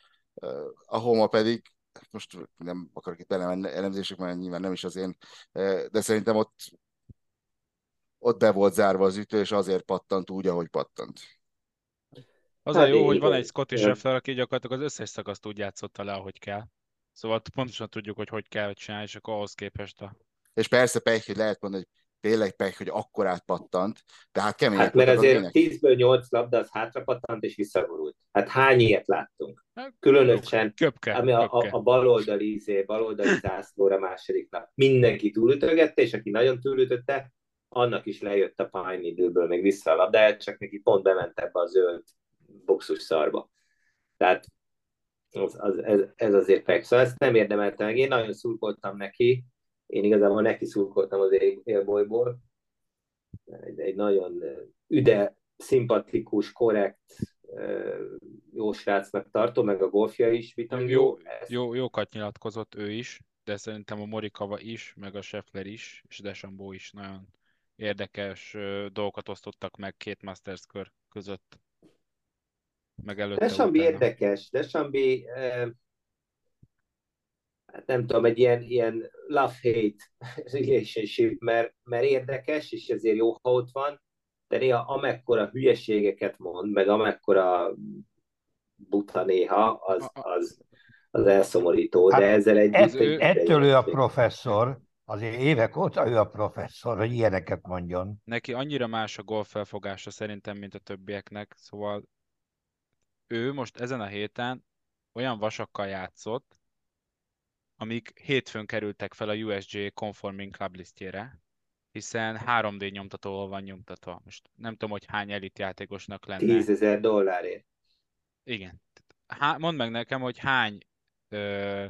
A Homa pedig, most nem akarok itt belemenni elemzések, mert nyilván nem is az én, de szerintem ott, ott be volt zárva az ütő, és azért pattant úgy, ahogy pattant. Az Hát a jó, igen, hogy van egy Scotty igen. Scheffler, aki gyakorlatilag az összes szakaszt úgy játszotta le, ahogy kell. Szóval pontosan tudjuk, hogy hogy kell csinálni, és akkor ahhoz képest a... És persze pech, hogy lehet mondani, hogy tényleg pech, hogy akkorát pattant, de hát kemények Hát mert voltak a azért greenek. tízből nyolc labda az hátrapattant és visszagurult. Hát hány ilyet láttunk? Hát, Különösen, Köpke, ami a, a, köpke. a baloldali, izé, baloldali zászlóra második nap. Mindenki túlütögette, és aki nagyon túlütötte, annak is lejött a Pine Needle-ből meg vissza a labdáját, csak neki pont bement ebbe a zöld boxus szarba. Tehát az, az, ez, ez azért pek. Szóval ezt nem érdemelte meg. Én nagyon szurkoltam neki, én igazából neki szurkoltam az élbolyból. Egy, egy nagyon üde, szimpatikus, korrekt, jó srácnak tartom, meg a golfja is vitam Jó, jó. jó, jókat nyilatkozott ő is, de szerintem a Morikawa is, meg a Scheffler is, és DeChambeau is nagyon érdekes ö, dolgokat osztottak meg két Masters kör között. Meg előtte, Desambi utána. érdekes, Desambi eh, hát nem tudom, egy ilyen, ilyen love-hate relationship, mert, mert érdekes, és ezért jó, ha ott van, de néha amekkora hülyeségeket mond, meg amekkora buta néha, az, A, a, az, az elszomorító, Hát de ezzel együtt az ett, ő- egy ettől ő a ideiglenesség. professzor, azért évek óta ő a professzor, hogy ilyeneket mondjon. neki annyira más a golf felfogása szerintem, mint a többieknek, szóval ő most ezen a héten olyan vasakkal játszott, amik hétfőn kerültek fel a u es gé Conforming Club listjére, hiszen három dé nyomtatóval van nyomtatva. Most nem tudom, hogy hány elit játékosnak lenne. tízezer dollárért. Igen. Há, mondd meg nekem, hogy hány ö,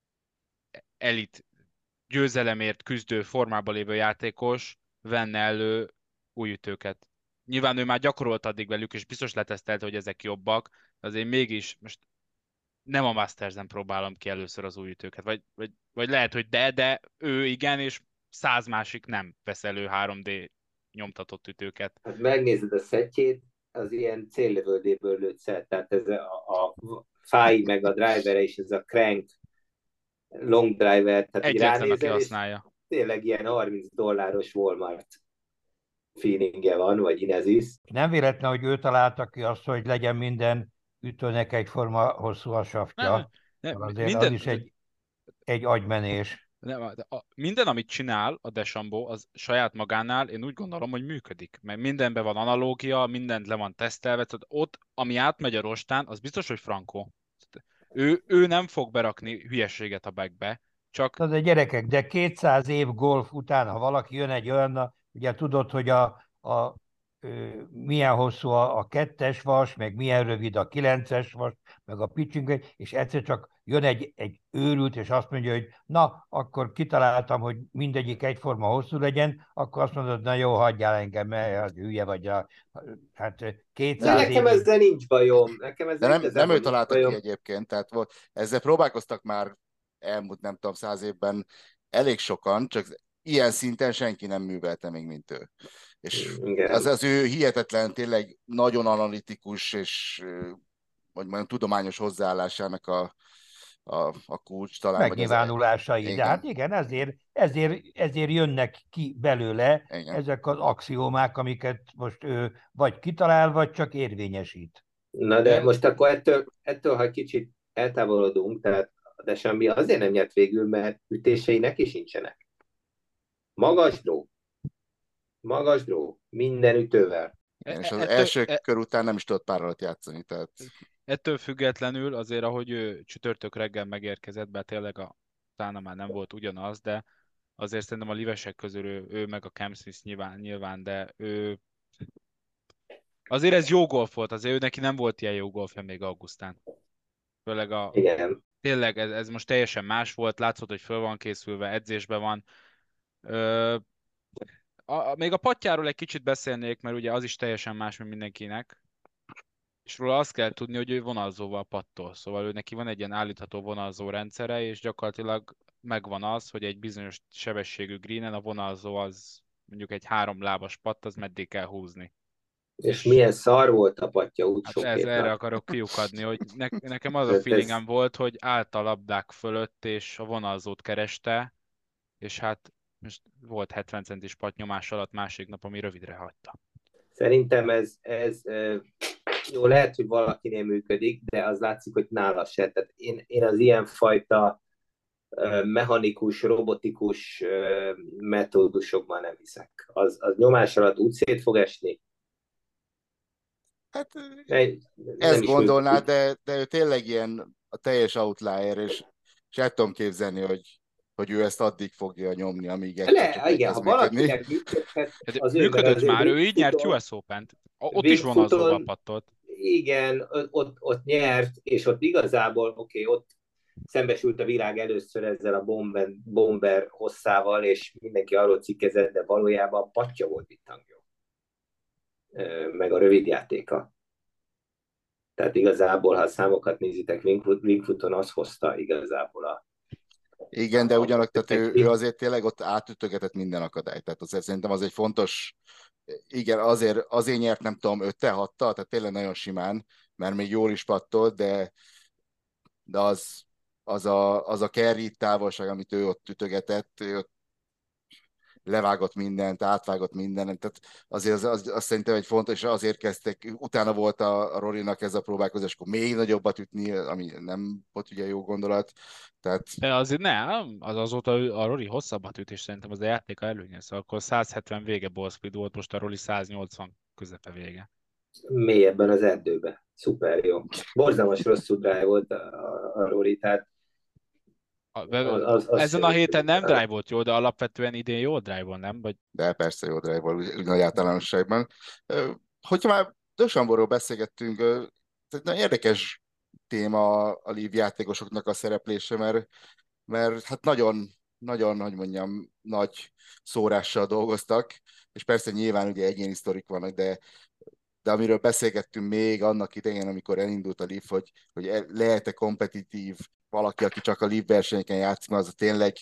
elit győzelemért küzdő formában lévő játékos venne elő új ütőket. Nyilván ő már gyakorolt addig velük, és biztos letesztelte, hogy ezek jobbak, de azért mégis most nem a Masters-en próbálom ki először az új ütőket. Vagy, vagy, vagy lehet, hogy de, de ő igen, és száz másik nem vesz elő három dé nyomtatott ütőket. Hát megnézed a szettjét, az ilyen céllövődéből lőtt szett, tehát ez a, a fái meg a drivere is, ez a crank long driver, tehát így Egyetlen, aki ránézel, és használja. tényleg ilyen harminc dolláros Walmart feelingje van, vagy Inezis. Nem véletlen, hogy ő találta ki azt, hogy legyen minden ütőnek egyforma hosszú a Nem, saftja. nem, Azért az minden, is egy, egy agymenés. nem, de a, minden, amit csinál a DeChambeau, az saját magánál, én úgy gondolom, hogy működik. Mert mindenben van analógia, mindent le van tesztelve, tehát ott, ami átmegy a rostán, az biztos, hogy frankó. Ő, ő nem fog berakni hülyeséget a bagbe, csak Az a gyerekek, de kétszáz év golf után, ha valaki jön egy olyan, ugye tudod, hogy a, a ö, milyen hosszú a, a kettes vas, meg milyen rövid a kilences vas, meg a pitching, és egyszer csak jön egy, egy őrült, és azt mondja, hogy na, akkor kitaláltam, hogy mindegyik egyforma hosszú legyen, akkor azt mondod, na jó, hagyjál engem, mert az hülye vagy. A, hát De kétszáz nekem év... ezzel nincs bajom. Nekem De ezzel nem, nem igazából ő nincs találta ki bajom. egyébként, tehát volt, ezzel próbálkoztak már elmúlt nem tudom száz évben elég sokan, csak ilyen szinten senki nem művelte még, mint ő. És az, Igen. az ő hihetetlen, tényleg nagyon analitikus és vagy mondjam, tudományos hozzáállásának a, a, a kulcs talán, vagy az... Megnyilvánulásai, de hát Igen, igen, ezért, ezért, ezért jönnek ki belőle igen. ezek az axiómák, amiket most ő vagy kitalál, vagy csak érvényesít. Na de De most akkor ettől, ettől ha kicsit eltávolodunk, tehát de semmi azért nem nyert végül, mert ütései neki sincsenek. Magas dró, magas dró, minden ütővel. e- Igen, és e- az ettől, első e- kör után nem is tudott pár alatt játszani, tehát ettől függetlenül azért, ahogy ő csütörtök reggel megérkezett, bár tényleg a utána már nem volt ugyanaz, de azért szerintem a livesek közül ő, ő meg a Cam Smith nyilván, nyilván, de ő azért ez jó golf volt, azért ő neki nem volt ilyen jó golfja még augusztán. Főleg a, Igen. tényleg ez, ez most teljesen más volt, látszott, hogy föl van készülve, edzésben van. Ö, a, a- még a patjáról egy kicsit beszélnék, mert ugye az is teljesen más, mint mindenkinek. És róla azt kell tudni, hogy ő vonalzóval pattol. Szóval ő neki van egy ilyen állítható vonalzó rendszere, és gyakorlatilag megvan az, hogy egy bizonyos sebességű greenen a vonalzó az mondjuk egy három lábas patt, az meddig kell húzni. És És milyen szar volt a patja hát ez, utolsó két erre nap. akarok kiukadni, hogy ne, nekem az a Tehát ez feelingem volt, hogy állt a labdák fölött, és a vonalzót kereste, és hát most volt hetven centis pattnyomás alatt másik nap, ami rövidre hagyta. Szerintem ez, ez jó, lehet, hogy valakinél működik, de az látszik, hogy nála se. Tehát én, én az ilyenfajta mechanikus, robotikus metódusokban nem hiszek. Az, az nyomás alatt úgy szét fog esni, hát ne, nem ezt is gondolná, működik. de, de ő tényleg ilyen a teljes outlier, és, és el tudom képzelni, hogy, hogy ő ezt addig fogja nyomni, amíg egyszer csak Le, igen, elkezd ha működni. valakinek működhet, Hát az ő, mert működött azért már, ő így nyert Wingfuton, u es Open-t. Ott is vonalzóval Wingfuton pattolt. igen, ott, ott nyert, és ott igazából, oké, okay, ott szembesült a világ először ezzel a bomber, bomber hosszával, és mindenki arról cikkezett, de valójában a patja volt itt jó. Meg a rövid játéka. Tehát igazából, ha a számokat nézitek, Wingfooton az hozta igazából a, Igen, de a, a ugyanak, tehát ő, ő azért tényleg ott átütögetett minden akadályt. Tehát azért szerintem az egy fontos, igen, azért, azért nyert, nem tudom, ötte, hatta, tehát tényleg nagyon simán, mert még jól is pattolt, de, de az, az a, az a carry távolság, amit ő ott ütögetett, ő ott levágott mindent, átvágott mindent, tehát azért az, az, az szerintem egy fontos, és azért kezdtek, utána volt a, a Rorynak ez a próbálkozás, akkor még nagyobbat ütni, ami nem volt ugye jó gondolat, tehát De azért nem, az azóta ő- a Rory hosszabbat üt, és szerintem az a játéka előnye, szóval akkor száz hetven vége ball speed volt, most a Rory száz nyolcvan közepe vége. mélyebben az erdőbe. Szuper jó. Borzalmas rosszul drive volt a, a, a Rory, tehát A, az, az, az ezen sem a héten nem működik. drive volt jó, de alapvetően idén jó drive nem? Vagy de persze jó drive volt, úgy, úgy nagy általánosságban. Ö, Hogyha már Dösamborról beszélgettünk, ö, ez egy nagyon érdekes téma a Liv játékosoknak a szereplése, mert, mert hát nagyon, nagyon, hogy mondjam, nagy szórással dolgoztak, és persze nyilván ugye egyéni sztorik vannak, de, de amiről beszélgettünk még annak idején, amikor elindult a Liv, hogy, hogy el- lehet-e kompetitív valaki, aki csak a Liv versenyeken játszik, mert az tényleg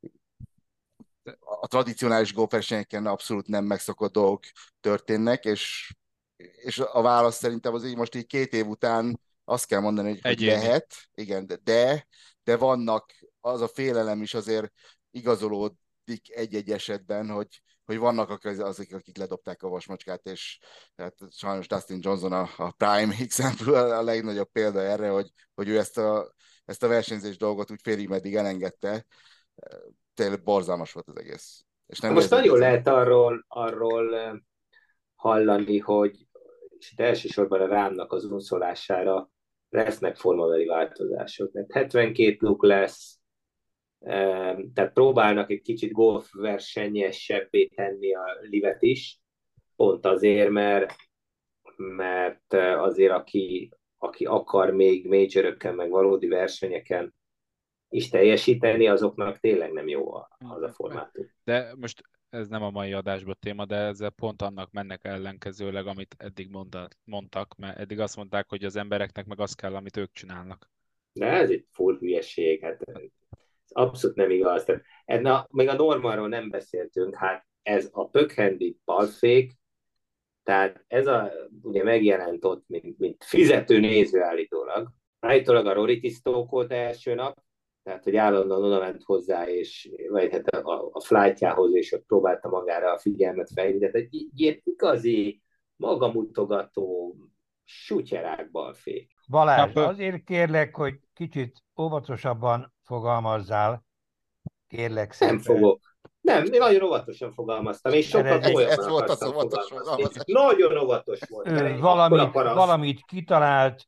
a tradicionális golfversenyeken abszolút nem megszokott dolgok történnek, és, és a válasz szerintem az így most így két év után azt kell mondani, hogy, hogy egyéni. lehet, igen, de, de, de vannak, az a félelem is azért igazolódik egy-egy esetben, hogy, hogy vannak azok, azok, akik ledobták a vasmacskát, és hát sajnos Dustin Johnson a, a prime example, a legnagyobb példa erre, hogy, hogy ő ezt a, ezt a versenyzés dolgot úgy félig meddig elengedte, tényleg borzalmas volt az egész. És nem Most érzed nagyon ezen. lehet arról, arról hallani, hogy és itt elsősorban a rámnak az unszolására lesznek formabeli változások. Tehát hetvenkét luk lesz, tehát próbálnak egy kicsit golf versenyesebbé tenni a livet is, pont azért, mert, mert azért aki, aki akar még majorökön, meg valódi versenyeken is teljesíteni, azoknak tényleg nem jó az a formátum. De most ez nem a mai adásban téma, de ezzel pont annak mennek ellenkezőleg, amit eddig mondat, mondtak, mert eddig azt mondták, hogy az embereknek meg az kell, amit ők csinálnak. De ez egy full hülyeség. Hát Abszolút nem igaz. Tehát, na, még a Normanról nem beszéltünk, hát ez a pökhendi balfék, tehát ez a, ugye megjelent ott, mint, mint fizető néző állítólag. Állítólag a Rory tisztókolt első nap, tehát hogy állandóan oda ment hozzá, és, vagy hát a, a flightjához, és ott próbálta magára a figyelmet felhívni. Tehát egy ilyen igazi, magamutogató, sutyerák balfék. Balázs, Na, azért kérlek, hogy kicsit óvatosabban fogalmazzál, kérlek Nem szépen. fogok. Nem, én nagyon óvatosan fogalmaztam, és sokkal Ez- komolyabban ez volt az akartam óvatos fogalmazni. fogalmazás. Nagyon óvatos volt, mert Ő egy akkora valamit, paraszt. valamit kitalált,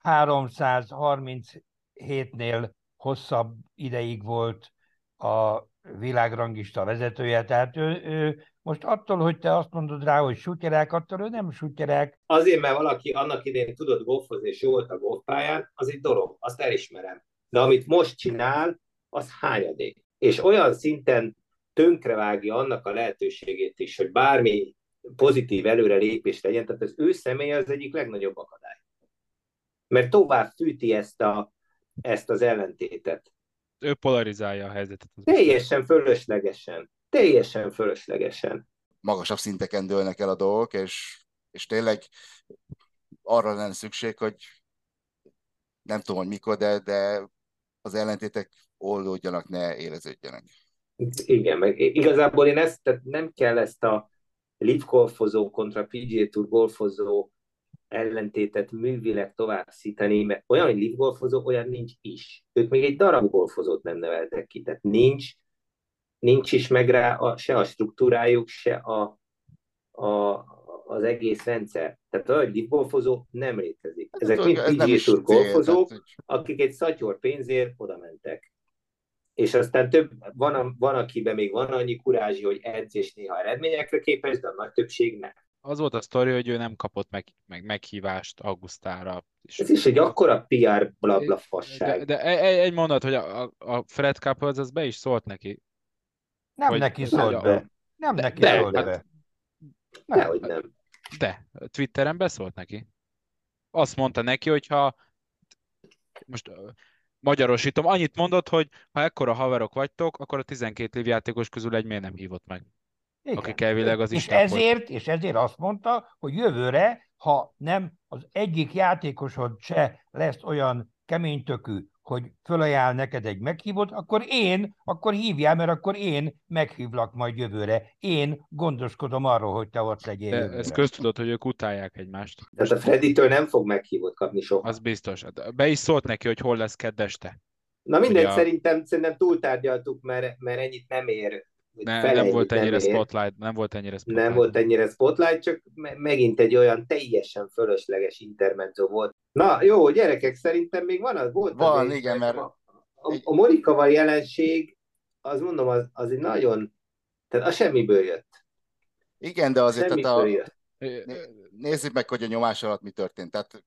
háromszázharminchétnél hosszabb ideig volt a világrangista vezetője, tehát ő, ő most attól, hogy te azt mondod rá, hogy sutyerák, attól ő nem sutyerák. Azért, mert valaki annak idején tudott golfozni, és jó volt a golfpályán, az egy dolog, azt elismerem. De amit most csinál, az hányadék. És olyan szinten tönkrevágja annak a lehetőségét is, hogy bármi pozitív előrelépés legyen, tehát az ő személye az egyik legnagyobb akadály. Mert tovább fűti ezt, a, ezt az ellentétet. ő polarizálja a helyzetet. Az Teljesen fölöslegesen. Teljesen fölöslegesen. Magasabb szinteken dőlnek el a dolgok, és, és tényleg arra lenne szükség, hogy nem tudom, hogy mikor, de, de az ellentétek oldódjanak, ne éleződjenek. Igen, meg igazából én ezt, tehát nem kell ezt a live golfozó kontra pé gé á Tour golfozó ellentétet művileg tovább szíteni, mert olyan, hogy live golfozó, olyan nincs is. Ők még egy darab golfozót nem neveltek ki, tehát nincs, nincs is meg rá a, se a struktúrájuk, se a, a, az egész rendszer. Tehát olyan, hogy live golfozó nem létezik. Ezek mind Ez nem pé gé á is Tour cél, golfozók, tehát, hogy- akik egy szatyor pénzért oda mentek. És aztán több, van, van, akiben még van annyi kurázsi, hogy edz, és néha eredményekre képes, de a nagy többség nem. Az volt a sztori, hogy ő nem kapott meg, meg meghívást augusztára. És Ez is egy akkora pé er blabla de, fasság. de egy, egy mondat, hogy a, a- a Fred Couples az be is szólt neki. Nem Hogy- neki hogy szólt a- be. Nem de- neki de- szólt hát- be. Dehogy nem. De, Twitteren beszólt neki. Azt mondta neki, hogyha most ö, magyarosítom, annyit mondott, hogy ha ekkora haverok vagytok, akkor a tizenkét lévjátékos közül egy miért nem hívott meg. Igen. Akik elvileg az és Isten volt. ezért, és ezért azt mondta, hogy jövőre, ha nem az egyik játékosod se lesz olyan keménytökű, hogy fölajánl neked egy meghívót, akkor én, akkor hívjál, mert akkor én meghívlak majd jövőre. Én gondoskodom arról, hogy te ott legyél De jövőre. ez köztudott, hogy ők utálják egymást. Tehát a Freddy-től nem fog meghívót kapni soha. Az biztos. Be is szólt neki, hogy hol lesz kedd este. Na mindegy, ugye a- szerintem, szerintem túltárgyaltuk, mert, mert ennyit nem ér. vagy Ne, fele nem ennyit volt ennyire ér. spotlight, nem volt ennyire spotlight. Nem volt ennyire spotlight, csak me- megint egy olyan teljesen fölösleges intermezzo volt. Na jó, gyerekek, szerintem még van az, volt Van, az igen, mert- a, a, a Morikaval jelenség, az mondom, az, az egy nagyon, tehát a semmiből jött. Igen, de azért tehát Semmiből a, jött. né- nézzük meg, hogy a nyomás alatt mi történt. Tehát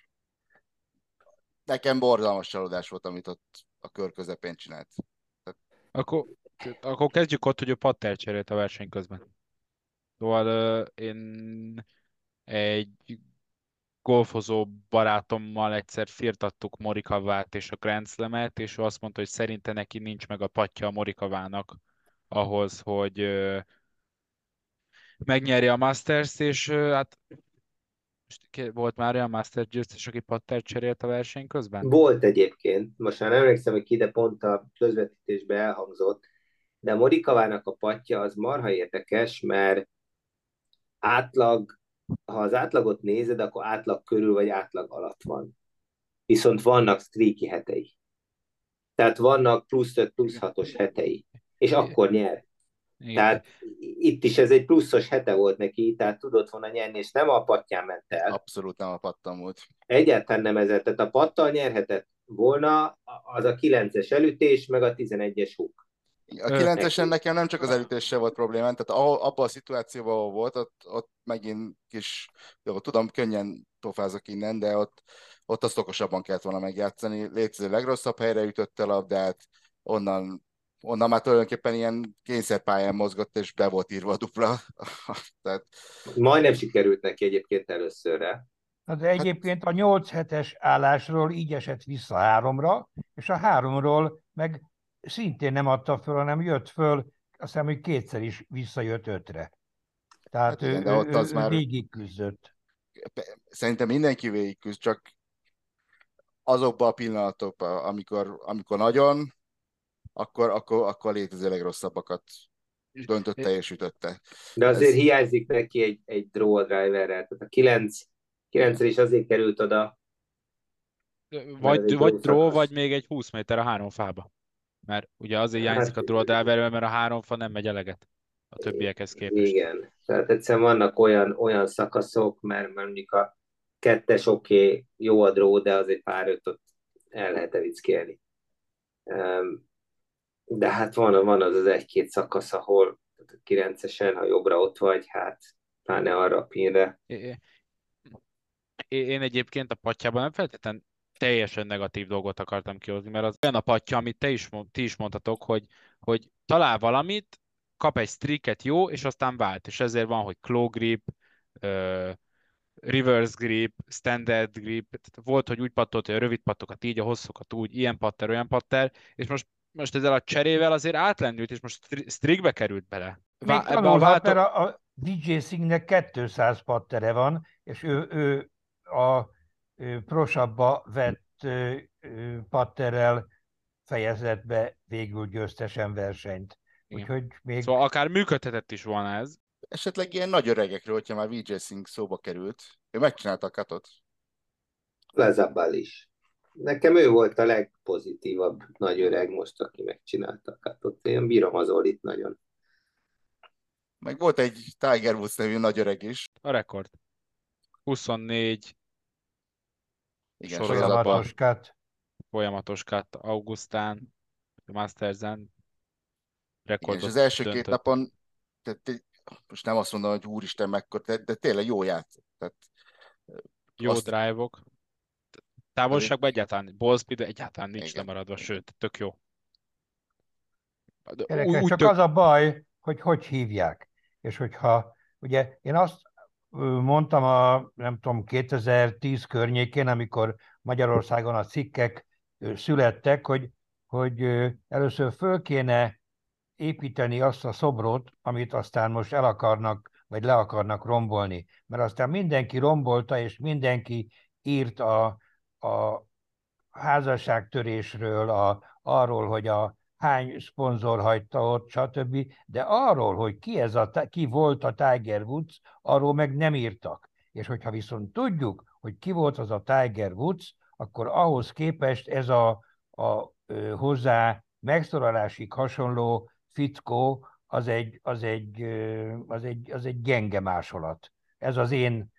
nekem borzalmas csalódás volt, amit ott a kör közepén csinált. Akkor, akkor kezdjük ott, hogy ő pattert cserélt a verseny közben. Szóval ö, én egy golfozó barátommal egyszer firtattuk Morikavát és a Grand Slam-et, és ő azt mondta, hogy szerinte neki nincs meg a pattja a Morikavának ahhoz, hogy ö, megnyerje a Masters, és ö, hát most ki- volt már olyan Masters győztes, aki pattert cserélt a verseny közben? Volt egyébként, most már nem emlékszem, hogy ki, de pont a közvetítésben elhangzott, de a Morikavának a patja az marha érdekes, mert átlag, ha az átlagot nézed, akkor átlag körül vagy átlag alatt van. Viszont vannak streaky hetei. Tehát vannak plusz öt, plusz hatos hetei. És akkor nyer. Igen. Tehát itt is ez egy pluszos hete volt neki, tehát tudott volna nyerni, és nem a patján ment el. Abszolút nem a pattam volt. Egyáltalán nem ezzel. Tehát a pattal nyerhetett volna az a kilences elütés, meg a tizenegyes húk. A kilencesen nekem nem csak az elütéssel volt problémám, tehát ahol, abban a szituációban, ahol volt, ott, ott megint kis, jó, tudom, könnyen tofázok innen, de ott, ott azt okosabban kellett volna megjátszani. Létező legrosszabb helyre ütötte a labdát, onnan, onnan már tulajdonképpen ilyen kényszerpályán mozgott, és be volt írva a dupla. Tehát, Majdnem sikerült neki egyébként előszörre. Na de egyébként a nyolc hetes állásról így esett vissza háromra, és a háromról meg szintén nem adta föl, hanem jött föl, azt hiszem, hogy kétszer is visszajött ötre. Tehát Hát ő, igen, de ő, ott ő, az ő már végig küzdött. szerintem mindenki végigküzd, csak azokban a pillanatokban, amikor, amikor nagyon, akkor, akkor, akkor a létező legrosszabbakat döntötte és ütötte. De azért Ez hiányzik neki egy, egy draw driverrel. Tehát a kilenc, kilenc is azért került oda, mert ez egy Vagy, draw vagy draw, vagy szakasz. még egy húsz méter a három fába. Mert ugye azért hiányzik Hát a draw driver, mert a három fa nem megy eleget a többiekhez képest. igen. Tehát egyszerűen vannak olyan, olyan szakaszok, mert mondjuk a kettes oké, okay, jó a draw, de azért pár ötöt el lehet evickélni. De hát van, van az az egy-két szakasz, ahol kilencesen, ha jobbra ott vagy, hát pláne arra a pinre. É- é- Én egyébként a patjában nem feltétlenül teljesen negatív dolgot akartam kihozni, mert az olyan a patja, amit te is, mond- ti is mondhatok, hogy, hogy talál valamit, kap egy streaket jó, és aztán vált. És ezért van, hogy claw grip, reverse grip, standard grip, tehát volt, hogy úgy pattolt, hogy a rövid pattokat így, a hosszokat úgy, ilyen patter, olyan patter, és most, most ezzel a cserével azért átlendült, és most stri- streakbe került bele. Még Vá- ebbe a tanulhat, mert váltó... a, a dé dzsé Singnek kétszáz pattere van, és ő, ő a ő prosabba vett ö, ö, patterrel fejezett be végül győztesen versenyt. Igen. Úgyhogy még Szóval akár működhetett is volna ez. esetleg ilyen nagy öregekről, hogyha már vé jé Singh szóba került. Ő megcsinálta a katot. Lazabbal is. Nekem ő volt a legpozitívabb nagy öreg most, aki megcsinálta a katot. Én bírom az Olit nagyon. Meg volt egy Tiger Woods nevű nagy öreg is. A rekord. huszonnégy Igen, sorozatban. sorozatban folyamatoskát. folyamatos cut Augustán, Mastersen Igen, és rekordot az első két döntött. napon, tehát most nem azt mondom, hogy úristen mekkora, de, de tényleg jó játszott. Tehát Jó azt, drive-ok. azért, Távolságban egyáltalán, ball speed egyáltalán nincs igen, lemaradva, igen. sőt, tök jó. De úgy, Gyerekek, úgy csak tök, az a baj, hogy hogy hívják. És hogyha, ugye én azt ö, mondtam a, nem tudom, kétezer-tíz környékén, amikor Magyarországon a cikkek ö, születtek, hogy, hogy ö, először föl kéne építeni azt a szobrot, amit aztán most el akarnak, vagy le akarnak rombolni. Mert aztán mindenki rombolta, és mindenki írt a, a házasságtörésről, a, arról, hogy a hány szponzor hagyta ott, stb. De arról, hogy ki, ez a, ki volt a Tiger Woods, arról meg nem írtak. És hogyha viszont tudjuk, hogy ki volt az a Tiger Woods, akkor ahhoz képest ez a, a ö, hozzá megszólalásig hasonló fickó, az egy, az egy, ö, az egy, az egy gyenge másolat. Ez az én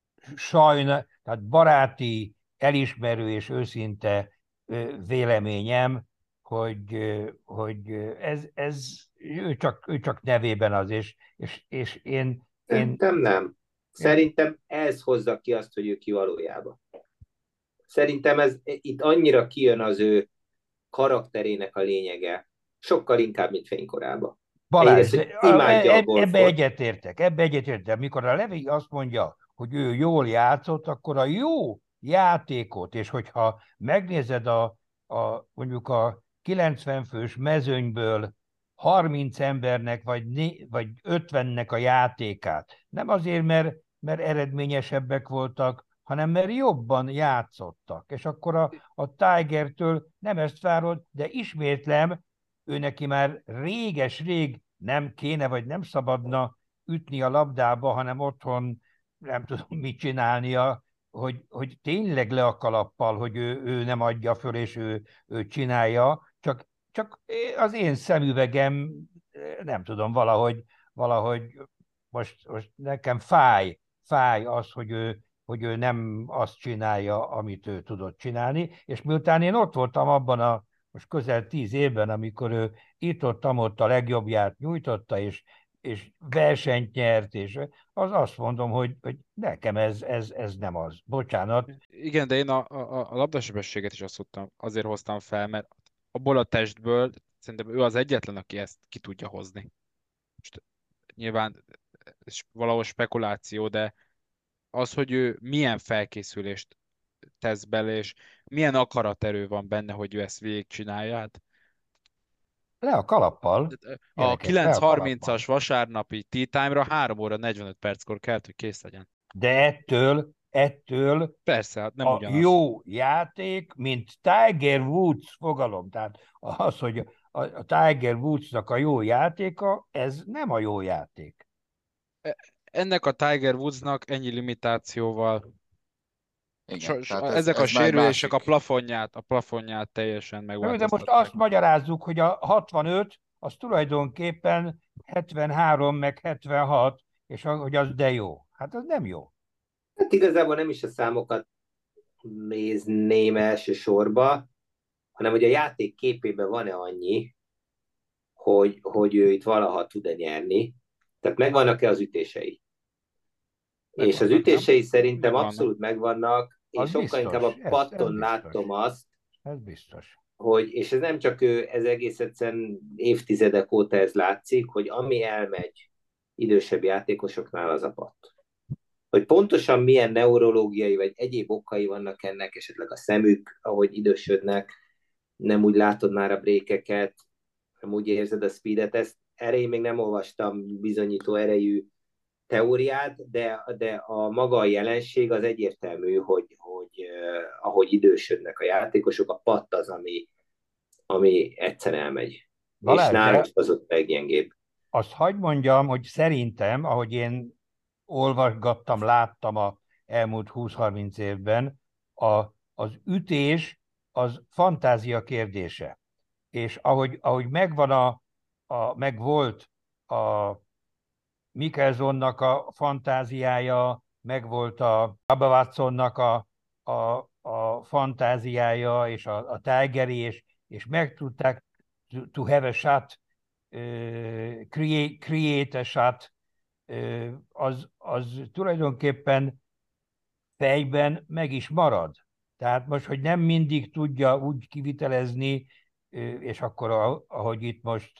sajna, tehát baráti, elismerő és őszinte véleményem, hogy, hogy ez, ez ő, csak, ő csak nevében az, és, és, és én, én, Szerintem nem. én Szerintem ez hozza ki azt, hogy ő ki valójában. Szerintem ez itt annyira kijön az ő karakterének a lényege, sokkal inkább, mint fénykorában. Egyrészt, Balázs, hogy imádja a ebbe golfot, egyetértek, ebbe egyetértek. Mikor a Levi azt mondja, hogy ő jól játszott, akkor a jó játékot, és hogyha megnézed a, a mondjuk a kilencven fős mezőnyből harminc embernek, vagy, né, vagy ötvennek a játékát, nem azért, mert, mert eredményesebbek voltak, hanem mert jobban játszottak. És akkor a, a Tigertől nem ezt várod, de ismétlem, ő neki már réges-rég nem kéne, vagy nem szabadna ütni a labdába, hanem otthon nem tudom mit csinálnia, hogy, hogy tényleg le a kalappal, hogy ő, ő nem adja föl, és ő, ő csinálja, csak, csak az én szemüvegem, nem tudom, valahogy, valahogy most, most nekem fáj, fáj az, hogy ő, hogy ő nem azt csinálja, amit ő tudott csinálni, és miután én ott voltam abban a most közel tíz évben, amikor ő itt-ott ott a legjobbját nyújtotta, és, és versenyt nyert, és az azt mondom, hogy, hogy nekem ez, ez, ez nem az. Bocsánat. igen, de én a, a, a labdasebességet is azt tudtam, azért hoztam fel, mert abból a testből szerintem ő az egyetlen, aki ezt ki tudja hozni. Most nyilván ez valahol spekuláció, de az, hogy ő milyen felkészülést tesz bele, és milyen akaraterő van benne, hogy ő ezt végigcsinálja, hát Le a kalappal, A gyerekek, le kilenc a harmincas kalappal. vasárnapi tea time-ra három óra negyvenöt perckor kellett, hogy kész legyen. De ettől, ettől Persze, hát nem a ugyanaz. jó játék, mint Tiger Woods fogalom. Tehát az, hogy a, a Tiger Woodsnak a jó játéka, ez nem a jó játék. E- Ennek a Tiger Woodsnak ennyi limitációval, Igen, so, so, tehát ez, ezek a ez már egy sérülések a másik. plafonját, a plafonját teljesen Na jó, de most megváltoztatták. azt magyarázzuk, hogy a hatvanöt az tulajdonképpen hetvenhárom meg hetvenhat, és a- hogy az de jó. Hát az nem jó. Hát igazából nem is a számokat nézném elsősorba, hanem hogy a játék képében van-e annyi, hogy, hogy ő itt valaha tud-e nyerni. Tehát megvannak-e az ütései? És az Megvannak, nem? ütései szerintem Megvannak. abszolút megvannak. Én Az sokkal inkább biztos, a ez, ez patton biztos, látom azt, ez biztos. hogy, és ez nem csak ő, ez egész egyszerűen évtizedek óta ez látszik, hogy ami elmegy idősebb játékosoknál, az a patt. Hogy pontosan milyen neurológiai vagy egyéb okai vannak ennek, esetleg a szemük, ahogy idősödnek, nem úgy látod már a brékeket, nem úgy érzed a speedet, ezt erre én még nem olvastam bizonyító erejű teóriát, de, de a maga a jelenség az egyértelmű, hogy, hogy eh, ahogy idősödnek a játékosok, a patt az, ami, ami egyszer elmegy. És Balázs, nála de is az ott leggyengébb. azt hagyd mondjam, hogy szerintem, ahogy én olvasgattam, láttam a elmúlt húsz-harminc évben, a, az ütés az fantázia kérdése. És ahogy, ahogy megvan a, a, meg volt a Mikkelsonnak a fantáziája, megvolt a Bubba Watsonnak a, a, a fantáziája, és a, a Tigeri, és, és meg tudták to, to have a shot, uh, create, create a shot, uh, az, az tulajdonképpen fejben meg is marad. Tehát most, hogy nem mindig tudja úgy kivitelezni, és akkor, ahogy itt most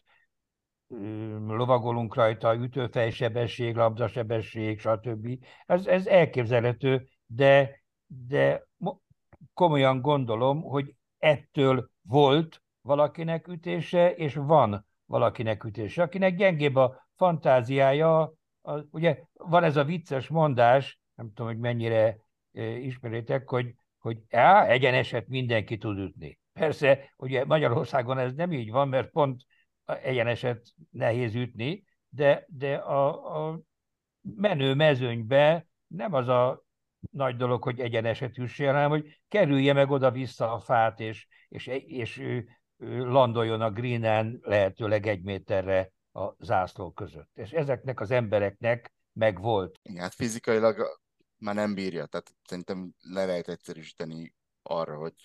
lovagolunk rajta, ütőfejsebesség, labdasebesség, stb. Ez, ez elképzelhető, de, de komolyan gondolom, hogy ettől volt valakinek ütése, és van valakinek ütése. Akinek gyengébb a fantáziája, az, ugye van ez a vicces mondás, nem tudom, hogy mennyire e, ismeritek, hogy, hogy á, egyeneset mindenki tud ütni. Persze, ugye Magyarországon ez nem így van, mert pont egyeneset nehéz ütni, de, de a, a menő mezőnybe nem az a nagy dolog, hogy egyeneset üssél, hanem hogy kerülje meg oda-vissza a fát, és, és, és landoljon a greenen lehetőleg egy méterre a zászló között. És ezeknek az embereknek meg volt. Igen, hát fizikailag már nem bírja, tehát szerintem le lehet egyszerűsíteni arra, hogy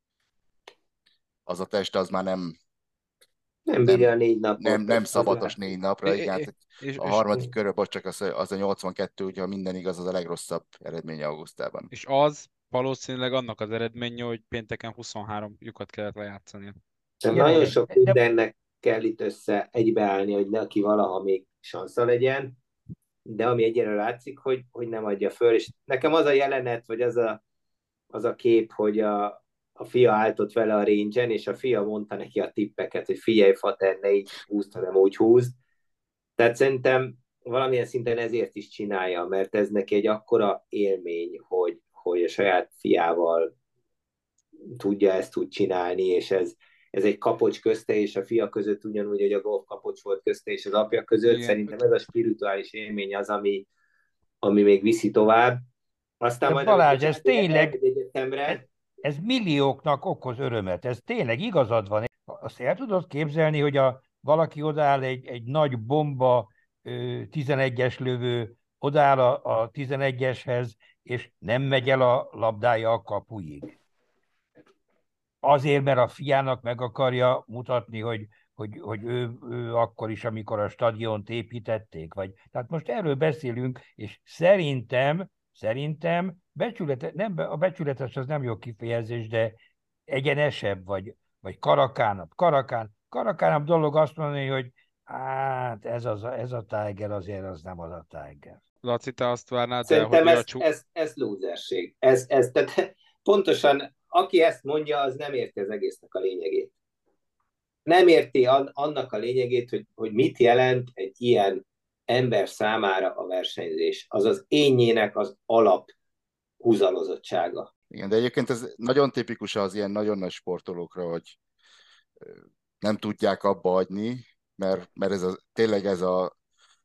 az a test az már nem Nem bírja a nem, négy napot. nem, nem Az, az szabatos látszik. négy napra, igen, És, hát és, a és, harmadik körbe, bocs, csak az, az a nyolcvankettő, ugye, ha minden igaz, az a legrosszabb eredmény augusztában. és az valószínűleg annak az eredménye, hogy pénteken huszonhárom lyukat kellett lejátszani. De nagyon sok De, mindennek kell itt össze egybeállni, hogy neki valaha még sansza legyen, de ami egyre látszik, hogy, hogy nem adja föl, és nekem az a jelenet, vagy az a, az a kép, hogy a, a fia álltott vele a range-en, és a fia mondta neki a tippeket, hogy figyelj, fater, ne így húzd, hanem úgy húzd. Tehát szerintem valamilyen szinten ezért is csinálja, mert ez neki egy akkora élmény, hogy, hogy a saját fiával tudja ezt úgy csinálni, és ez, ez egy kapocs közte és a fia között ugyanúgy, hogy a golf kapocs volt közte és az apja között. Igen, Szerintem ez a spirituális élmény az, ami, ami még viszi tovább. Aztán de majd, Balázs, amikor ez Csádi tényleg, elmegy egyetemre, ez, ez millióknak okoz örömet, ez tényleg igazad van. Azt el tudod képzelni, hogy a, valaki odáll egy, egy nagy bomba tizenegyes lövő, odáll a, a tizenegyeshez, és nem megy el a labdája a kapuig. Azért, mert a fiának meg akarja mutatni, hogy, hogy, hogy ő, ő akkor is, amikor a stadiont építették. Vagy... Tehát most erről beszélünk, és szerintem, szerintem becsülete, nem, a becsületes az nem jó kifejezés, de egyenesebb, vagy, vagy karakánabb. Karakán, karakánabb dolog azt mondani, hogy hát ez, az, ez a Tiger azért az nem az a Tiger. Laci, te azt várnád el, szerintem hogy ő a ez, csú... ez, ez lúzerség. Ez, ez, tehát pontosan aki ezt mondja, az nem érti az egésznek a lényegét. nem érti annak a lényegét, hogy, hogy mit jelent egy ilyen ember számára a versenyzés. Az az énjének az alap húzalozottsága. Igen, de egyébként ez nagyon tipikus az ilyen nagyon nagy sportolókra, hogy nem tudják abba hagyni, mert, mert ez a, tényleg ez a,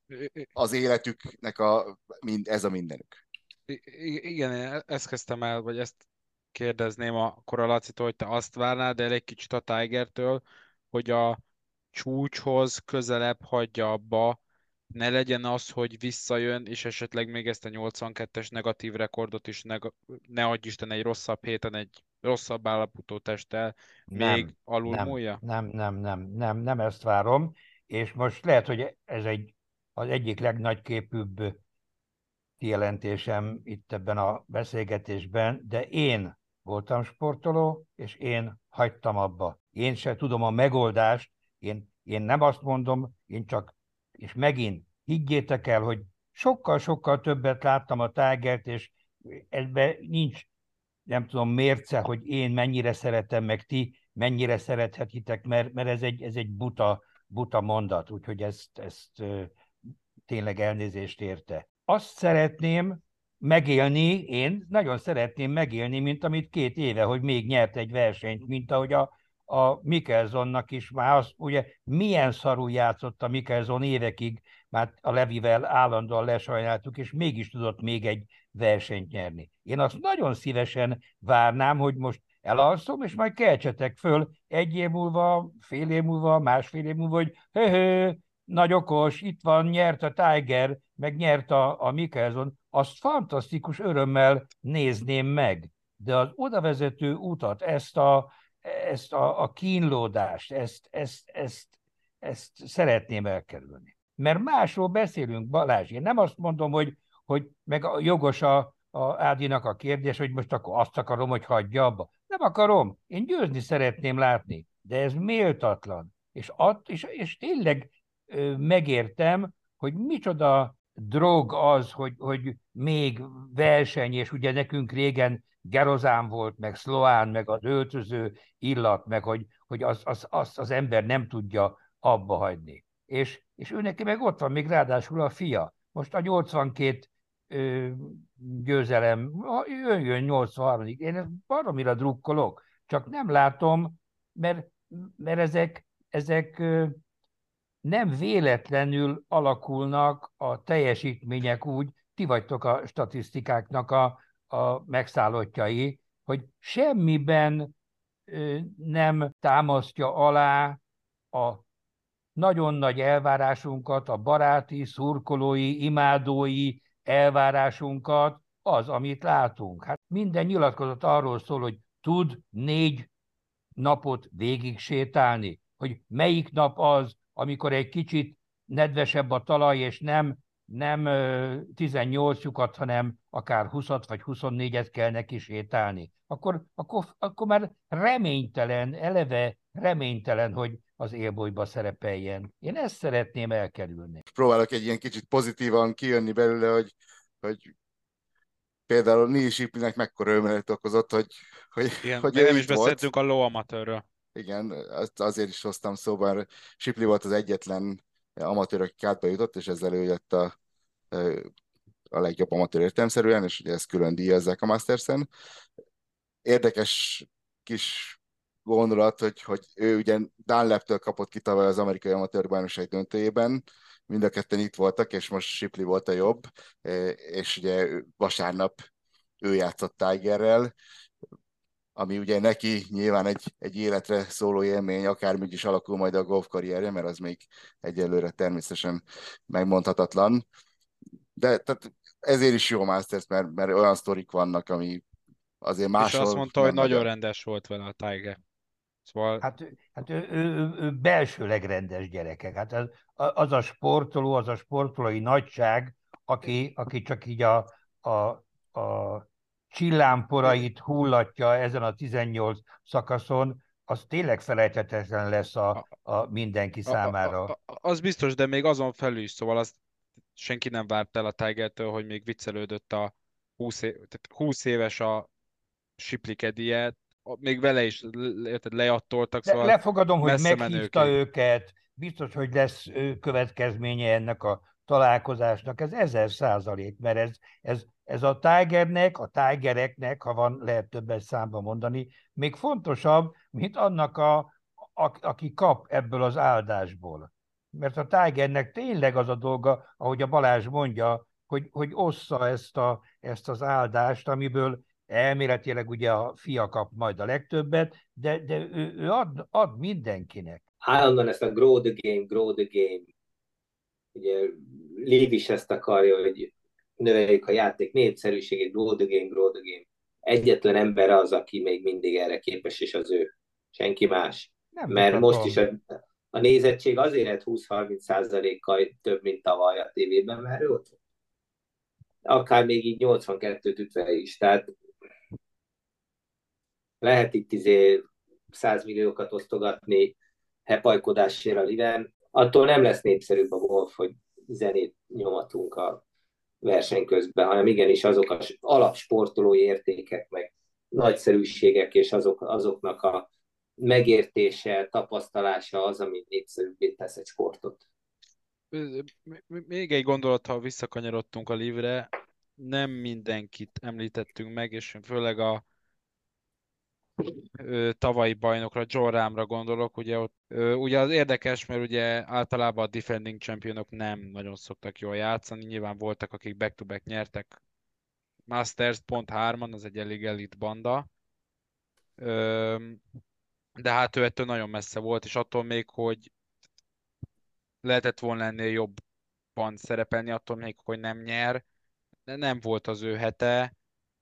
az életüknek a, mind, ez a mindenük. I- igen, én ezt kezdtem el, vagy ezt kérdezném a Lacitól, hogy te azt várnád el egy kicsit a Tigertől, hogy a csúcshoz közelebb hagyja abba, ne legyen az, hogy visszajön, és esetleg még ezt a nyolcvankettes negatív rekordot is, neg- ne adj Isten egy rosszabb héten, egy rosszabb állapotú testtel még Nem, nem, alulmúlja? nem, nem, nem, nem, nem ezt várom, és most lehet, hogy ez egy, az egyik legnagyképűbb kijelentésem itt ebben a beszélgetésben, de én voltam sportoló, és én hagytam abba. Én se tudom a megoldást, én, én nem azt mondom, én csak, és megint higgyétek el, hogy sokkal-sokkal többet láttam a Tigert, és ebben nincs, nem tudom, mérce, hogy én mennyire szeretem, meg ti mennyire szerethetitek, mert, mert ez egy, ez egy buta, buta mondat, úgyhogy ezt, ezt tényleg elnézést érte. Azt szeretném megélni, én nagyon szeretném megélni, mint amit két éve, hogy még nyert egy versenyt, mint ahogy a, a Mikkelsonnak is már az, ugye milyen szarul játszott a Mikkelson évekig, már a Levivel állandóan lesajnáltuk, és mégis tudott még egy versenyt nyerni. Én azt nagyon szívesen várnám, hogy most elalszom, és majd keltsetek föl egy év múlva, fél év múlva, másfél év múlva, hogy hö, nagy okos, itt van, nyert a Tiger, meg nyert a, a Mickelson, azt fantasztikus örömmel nézném meg. De az odavezető utat, ezt a, ezt a, a kínlódást, ezt, ezt, ezt, ezt szeretném elkerülni. Mert másról beszélünk, Balázs. Én nem azt mondom, hogy, hogy meg a jogos a, a Ádinak a kérdés, hogy most akkor azt akarom, hogy hagyja abba. Nem akarom. Én győzni szeretném látni, de ez méltatlan. És, att, és, és tényleg megértem, hogy micsoda drog az, hogy, hogy még verseny, és ugye nekünk régen gerozán volt, meg szloán, meg az öltöző illat, meg hogy, hogy azt az, az, az ember nem tudja abba hagyni. És, és ő neki meg ott van még ráadásul a fia. Most a nyolcvankét ö, győzelem, jön, jön nyolcvanhárom. Én baromira drukkolok, csak nem látom, mert, mert ezek, ezek ö, nem véletlenül alakulnak a teljesítmények úgy, ti vagytok a statisztikáknak a, a megszállottjai, hogy semmiben ö, nem támasztja alá a nagyon nagy elvárásunkat, a baráti, szurkolói, imádói elvárásunkat, az, amit látunk. Hát minden nyilatkozat arról szól, hogy tud négy napot végig sétálni, hogy melyik nap az, amikor egy kicsit nedvesebb a talaj, és nem, nem tizennyolc lyukat, hanem akár húszat vagy huszonnégyet kell neki sétálni. Akkor, akkor, akkor már reménytelen, eleve reménytelen, hogy az élbolyba szerepeljen. Én ezt szeretném elkerülni. Próbálok egy ilyen kicsit pozitívan kijönni belőle, hogy, hogy például Neil Shipleynek mekkora örömet okozott, hogy, hogy, Igen, hogy még ő nem is itt volt. beszéltünk a low amatőrről. Igen, azt azért is hoztam szóba, mert Shipley volt az egyetlen amatőr, aki kártba jutott, és ezzel ő lett a, a legjobb amatőr értelemszerűen, és ugye ezt külön díjazzák a Masters-en. Érdekes kis gondolat, hogy, hogy ő ugye Dunlap-től kapott ki tavaly az amerikai amatőr bajnokság döntőjében, mind a ketten itt voltak, és most Shipley volt a jobb, és ugye vasárnap ő játszott Tigerrel, ami ugye neki nyilván egy, egy életre szóló élmény, akármígy is alakul majd a golf karrierje, mert az még egyelőre természetesen megmondhatatlan. De tehát ezért is jó Masters, mert, mert olyan sztorik vannak, ami azért És azt máshol mondta, hogy nem nagyon nagyon. rendes volt vele a Tiger. Szóval Hát, hát ő, ő, ő, ő belsőleg rendes gyerekek. Hát az, az a sportoló, az a sportolói nagyság, aki, aki csak így a, a, a csillámporait hullatja ezen a tizennyolc szakaszon, az tényleg felejthetetlen lesz a, a mindenki A, a, a, számára. a- az biztos, de még azon felül is, szóval azt senki nem várt el a Tigertől, hogy még viccelődött a húsz, év, tehát húsz éves a Shipley kedie, még vele is érted, lejattoltak, De szóval lefogadom, hogy messze meghívta menőkék. őket, biztos, hogy lesz ö, következménye ennek a találkozásnak, ez ezer százalék, mert ez, ez, ez a Tigernek, a Tigereknek, ha van, lehet többes számba mondani, még fontosabb, mint annak, a, a, aki kap ebből az áldásból. Mert a Tigernek tényleg az a dolga, ahogy a Balázs mondja, hogy, hogy ossza ezt, a, ezt az áldást, amiből elméletileg ugye a fia kap majd a legtöbbet, de, de ő, ő ad, ad mindenkinek. Állandóan ezt a grow the game, grow the game. Ugye Liv is ezt akarja, hogy növeljük a játék népszerűségét, grow the game, grow the game. Egyetlen ember az, aki még mindig erre képes, és az ő. Senki más. Nem Mert most vitatom. is a, a nézettség azért lett húsz-harminc százalékkal több, mint tavaly a tévében, mert ő ott van. Akár még így nyolcvankettőt ütve is. Tehát lehet itt izé száz milliókat osztogatni hepajkodásért a liven, attól nem lesz népszerűbb a golf, hogy zenét nyomatunk a verseny közben, hanem igenis azok az alapsportolói értékek, meg nagyszerűségek, és azok, azoknak a megértése, tapasztalása az, ami népszerűbbé tesz egy sportot. Még egy gondolat, ha visszakanyarodtunk a livre, nem mindenkit említettünk meg, és főleg a ö, tavalyi bajnokra, John Rahmra gondolok, ugye ott, ö, ugye az érdekes, mert ugye általában a defending championok nem nagyon szoktak jól játszani, nyilván voltak, akik back-to-back nyertek, Masters pont hárman, az egy elég elit banda, ö, de hát ő ettől nagyon messze volt, és attól még, hogy lehetett volna ennél jobban szerepelni, attól még, hogy nem nyer, de nem volt az ő hete.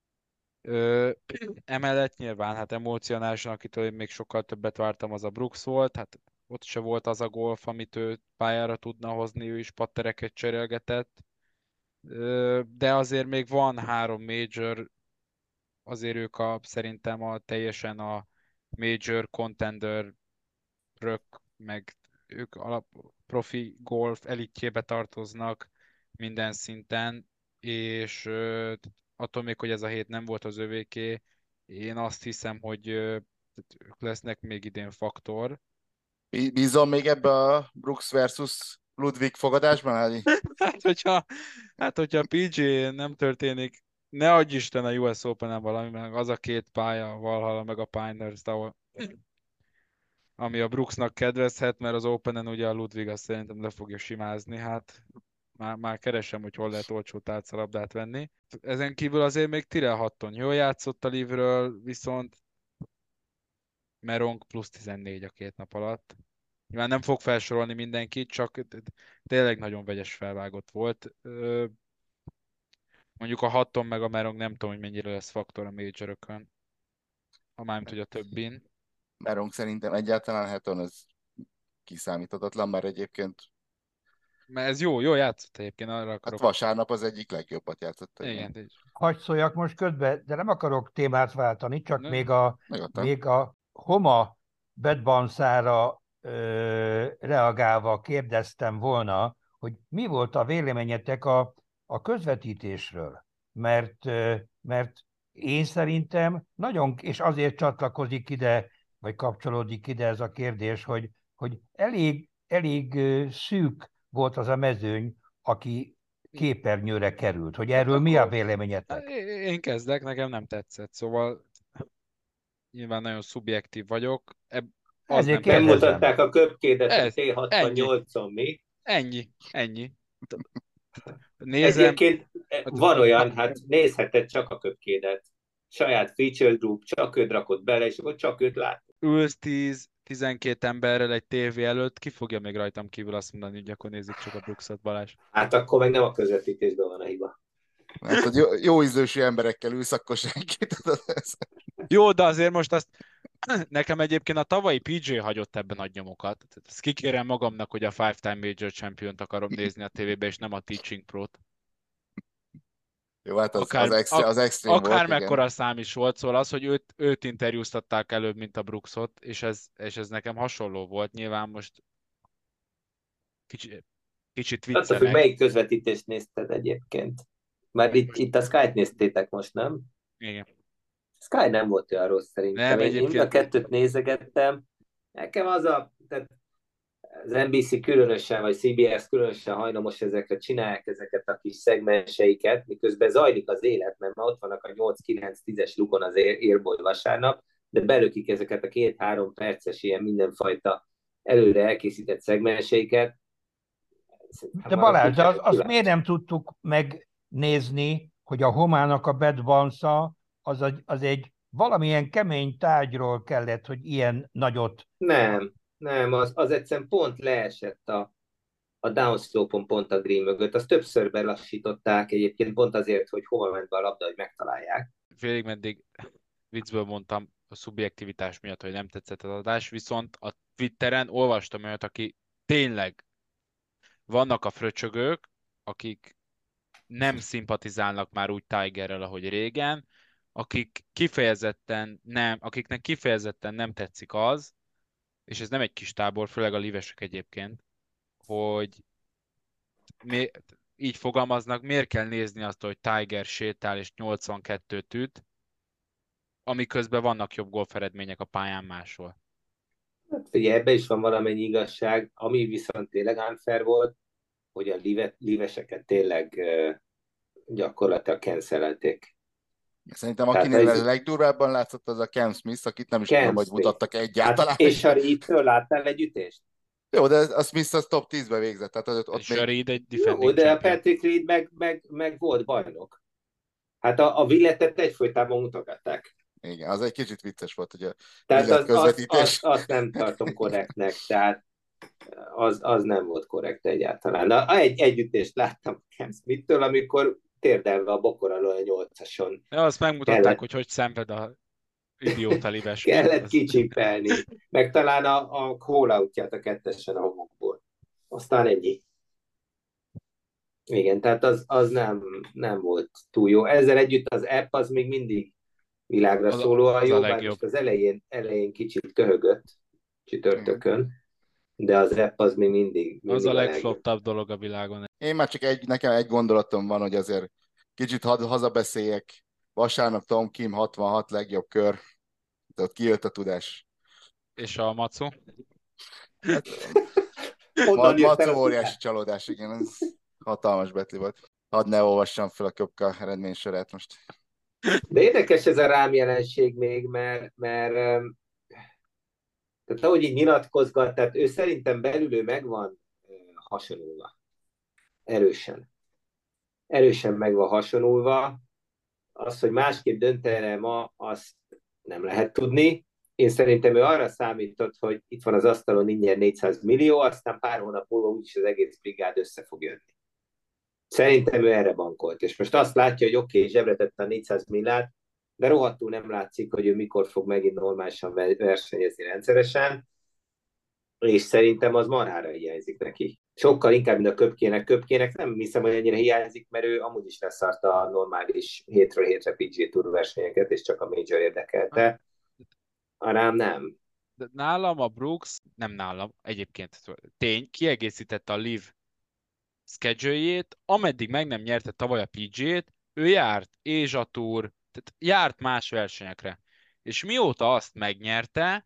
Ö, emellett nyilván, hát emocionálisan, akitől én még sokkal többet vártam, az a Brooks volt, hát ott se volt az a golf, amit ő pályára tudna hozni, ő is pattereket cserélgetett. Ö, de azért még van három major, azért ők a, szerintem a teljesen a major contender rök, meg ők a profi golf elitjébe tartoznak minden szinten, és ö, attól még, hogy ez a hét nem volt az övéké, én azt hiszem, hogy ö, ők lesznek még idén faktor. Bí- Bízom még ebbe a Brooks versus Ludwig fogadásban, Ági? Hát, hogyha, hát, hogyha a pé gé nem történik, ne adj Isten a u es Open-en valami, meg az a két pálya, a Valhalla meg a Pinehurst, ahol ami a Brooksnak kedvezhet, mert az Openen ugye a Ludwig azt szerintem le fogja simázni, hát már, már keresem, hogy hol lehet olcsó tárcalabdát venni. Ezen kívül azért még Tyrrell Hatton jól játszott a livről, viszont Meronk plusz tizennégy a két nap alatt. Nyilván nem fog felsorolni mindenkit, csak tényleg nagyon vegyes felvágott volt. Mondjuk a Hatton meg a Meronk nem tudom, hogy mennyire lesz faktor a majorökön, ha mármint, hogy a többin. Merong szerintem egyáltalán Hatton ez kiszámíthatatlan, mert egyébként Mert ez jó, jó játszott egyébként, arra hát akarok. vasárnap az egyik legjobbat játszott. Igen, így. Hagy szóljak most közbe, de nem akarok témát váltani, csak Ne? még a, Nyugodtan. még a Homa Bedbanszára ö, reagálva kérdeztem volna, hogy mi volt a véleményetek a, a közvetítésről, mert, ö, mert én szerintem nagyon, és azért csatlakozik ide, vagy kapcsolódik ide ez a kérdés, hogy, hogy elég, elég ö, szűk volt az a mezőny, aki képernyőre került. Hogy Hát erről mi a akkor véleményetek? én kezdek, nekem nem tetszett, szóval nyilván nagyon szubjektív vagyok, Ebb, az Ezért nem Nem tetszett. kérdezem. mutatták a köpkédet a Ez, té ennyi, hatvannyolcon, mi? ennyi, ennyi. Nézem, Egyébként van olyan, hát nézheted csak a köpkédet. Saját feature group, csak őt rakott bele, és akkor csak őt lát. ülsz tíz tizenkét emberrel egy tévé előtt, ki fogja még rajtam kívül azt mondani, hogy akkor nézzük csak a Brooksot, Balázs. Hát akkor meg nem a közvetítésben van a hiba. Hát, hogy jó, jó ízlősű emberekkel ülsz, akkor senki tudod ez. Jó, de azért most azt nekem egyébként a tavalyi pé gé hagyott ebben nagy nyomokat. Ezt kikérem magamnak, hogy a five-time major champion-t akarom nézni a tévébe, és nem a Teaching Pro-t. Jó, hát az, Akár, az, extrém, ak, az extrém akár volt, igen. mekkora szám is volt, szóval az, hogy őt, őt interjúztatták előbb, mint a Brooksot, és ez, és ez nekem hasonló volt. Nyilván most kicsi, kicsit Attól vicce függ, meg. melyik közvetítést nézted egyébként. Már itt, itt a Skype néztétek most, nem? Igen. Sky nem volt olyan rossz szerintem. Nem, Én, én mind a egyébként kettőt nézegettem. Nekem az a, tehát az en bé cé különösen, vagy cé bé es különösen hajlamos ezekre, csinálják ezeket a kis szegmenseiket, miközben zajlik az élet, mert ma ott vannak a nyolc kilenc tízes lukon az Airboy vasárnap, de belökik ezeket a két-három perces ilyen mindenfajta előre elkészített szegmenseiket. De Szerintem arra Balázs, de az, kicsit azt miért kíváncsi. nem tudtuk megnézni, hogy a homának a Bad Bansa az, egy- az egy valamilyen kemény tárgyról kellett, hogy ilyen nagyot. Nem, nem, az, az egyszerűen pont leesett a, a downslope-on pont a green mögött. Azt többször belassították egyébként pont azért, hogy hova ment be a labda, hogy megtalálják. félig meddig viccből mondtam a szubjektivitás miatt, hogy nem tetszett az adás, viszont a Twitteren olvastam olyat, aki tényleg vannak a fröcsögők, akik nem szimpatizálnak már úgy Tigerrel, ahogy régen, akik kifejezetten nem, akiknek kifejezetten nem tetszik az, és ez nem egy kis tábor, főleg a livesek egyébként, hogy mi, így fogalmaznak, miért kell nézni azt, hogy Tiger sétál és nyolcvankettőt üt, amiközben vannak jobb golferedmények a pályán máshol. Hát figyelj, ebbe is van valamennyi igazság, ami viszont tényleg unfair volt, hogy a live, liveseket tényleg uh, gyakorlatilag cancelelték. Szerintem Tehát akinél ez a legdurvábban látszott, az a Cam Smith, akit nem is tudom, Cam hogy Smith. mutattak Hát, egyáltalán. és a Reed-től láttál egy ütést? Jó, de a Smith az top tízbe végzett, tehát ott, ott És még... a Reed egy Jó, defending de a champion. Patrick Reed meg, meg, meg volt bajnok. Hát a, a Villetet egyfolytában mutogatták. Igen, az egy kicsit vicces volt, hogy a Tehát illet az, az, az, közvetítés. azt nem tartom korrektnek, tehát az, az nem volt korrekt egyáltalán. Na, egy, egy ütést láttam Cam Smith-től, amikor térdelve a bokor alól a nyolcason Ja, azt megmutatták, kellett, hogy hogy szenved a idióta lives, mi? kellett Az... kicsipelni, meg talán a, a call-outját a kettesen a homokból. Aztán ennyi. Igen, tehát az, az nem, nem volt túl jó. Ezzel együtt az app az még mindig világra Az, a, szólóan az a jó, bár legjobb. most az elején, elején kicsit köhögött Igen. csütörtökön, de az app az még mindig, Az mindig a a legjobb. legflottabb dolog a világon. Én már csak egy, nekem egy gondolatom van, hogy azért kicsit had, hazabeszéljek. Vasárnap Tom Kim hatvanhat legjobb kör. De ott kijött a tudás. És a Macu? Hát, Honnan Ma- jött el Macu a óriási tudás? csalódás, igen, ez hatalmas betli volt. Hadd ne olvassam fel a Köpka eredménysorát most. De érdekes ez a rám jelenség még, mert, mert em, tehát ahogy így nyilatkozgat, tehát ő szerintem belül ő meg van ö, hasonulva. Erősen. Erősen meg van hasonulva. Az, hogy másképp döntene ma, azt nem lehet tudni. Én szerintem ő arra számított, hogy itt van az asztalon ingyen négyszáz millió, aztán pár hónap múlva úgyis az egész brigád össze fog jönni. Szerintem ő erre bankolt. És most azt látja, hogy oké, okay, zsebre tette a négyszáz milliárd, de rohadtul nem látszik, hogy ő mikor fog megint normálisan versenyezni rendszeresen, és szerintem az marhára hiányzik neki. Sokkal inkább, mint a Köpkének. Köpkének nem hiszem, hogy ennyire hiányzik, mert ő amúgy is leszart a normális hétről hétre pé gé Tour versenyeket, és csak a Major érdekelte. A rám nem. De nálam a Brooks, nem nálam, egyébként tény, kiegészítette a Live schedule-jét, ameddig meg nem nyerte tavaly a pé gé-t, ő járt Asia Tour, tehát járt más versenyekre. És mióta azt megnyerte,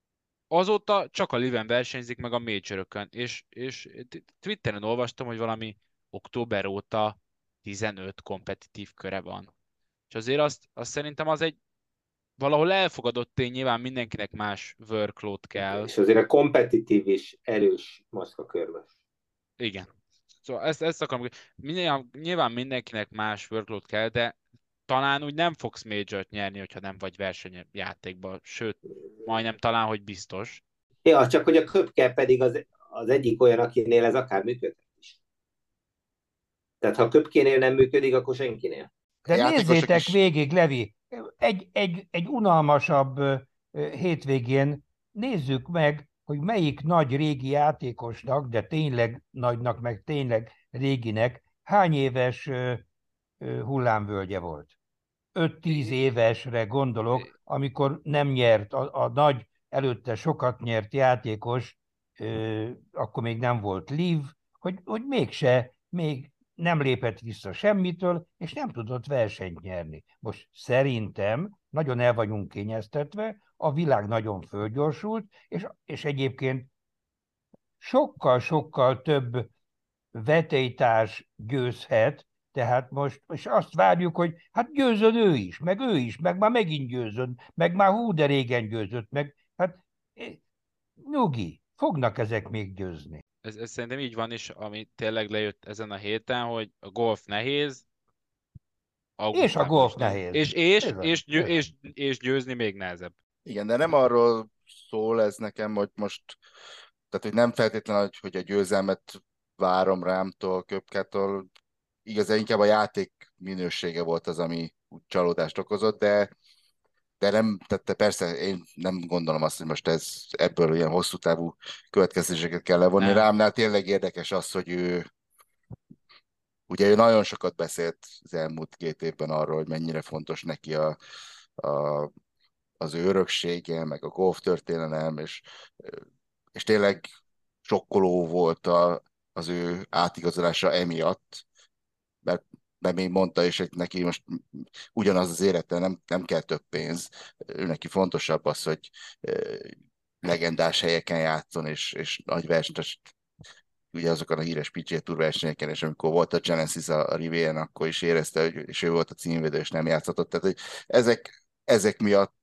azóta csak a Live-en versenyzik meg a Major-ökön. És, és Twitteren olvastam, hogy valami október óta tizenöt kompetitív köre van. És azért azt, azt szerintem az egy valahol elfogadott tény, nyilván mindenkinek más workload kell. És azért a kompetitív is erős maszkakörmös. Igen. Szóval ezt, ezt akarom, minden, nyilván mindenkinek más workload kell, de talán úgy nem fogsz majort nyerni, hogyha nem vagy versenyjátékban. Sőt, majdnem talán, hogy biztos. Ja, csak hogy a Köpke pedig az, az egyik olyan, akinél ez akár működhet is. Tehát ha a Köpkénél nem működik, akkor senkinél. De Játékosok nézzétek is- végig, Levi, egy, egy, egy unalmasabb ö, ö, hétvégén nézzük meg, hogy melyik nagy régi játékosnak, de tényleg nagynak, meg tényleg réginek hány éves ö, ö, hullámvölgye volt. öt-tíz évesre gondolok, amikor nem nyert a, a nagy, előtte sokat nyert játékos, ö, akkor még nem volt Liv, hogy, hogy mégse, még nem lépett vissza semmitől, és nem tudott versenyt nyerni. Most szerintem nagyon el vagyunk kényeztetve, a világ nagyon fölgyorsult, és, és egyébként sokkal-sokkal több vetélytárs győzhet, tehát most és azt várjuk, hogy hát győzön ő is, meg ő is, meg már megint győzön, meg már hú, de régen győzött, meg hát eh, nyugi, fognak ezek még győzni. Ez, ez szerintem így van is, ami tényleg lejött ezen a héten, hogy a golf nehéz, És a Augustában golf is nehéz. nehéz. És, és, Bizony, és, győ, bizony. és, és győzni még nehezebb. Igen, de nem arról szól ez nekem, hogy most, tehát hogy nem feltétlenül, hogy, hogy a győzelmet várom Rámtól, Köpkától, igazán inkább a játék minősége volt az, ami úgy csalódást okozott, de, de nem, tehát persze én nem gondolom azt, hogy most ez ebből ilyen hosszú távú következtetéseket kell levonni. Nem. Rámnál tényleg érdekes az, hogy ő, ugye ő nagyon sokat beszélt az elmúlt két évben arról, hogy mennyire fontos neki a, a az ő öröksége, meg a golf történelem, és, és tényleg sokkoló volt a, az ő átigazolása emiatt, mert, mert még mondta is, hogy neki most ugyanaz az élete, nem, nem kell több pénz, ő neki fontosabb az, hogy eh, legendás helyeken játszon, és, és nagy versenyt, ugye azokon a híres pé gé Tour versenyeken, és amikor volt a Genesis a Rivieran, akkor is érezte, hogy és ő volt a címvédő, és nem játszhatott. Tehát, hogy ezek, ezek miatt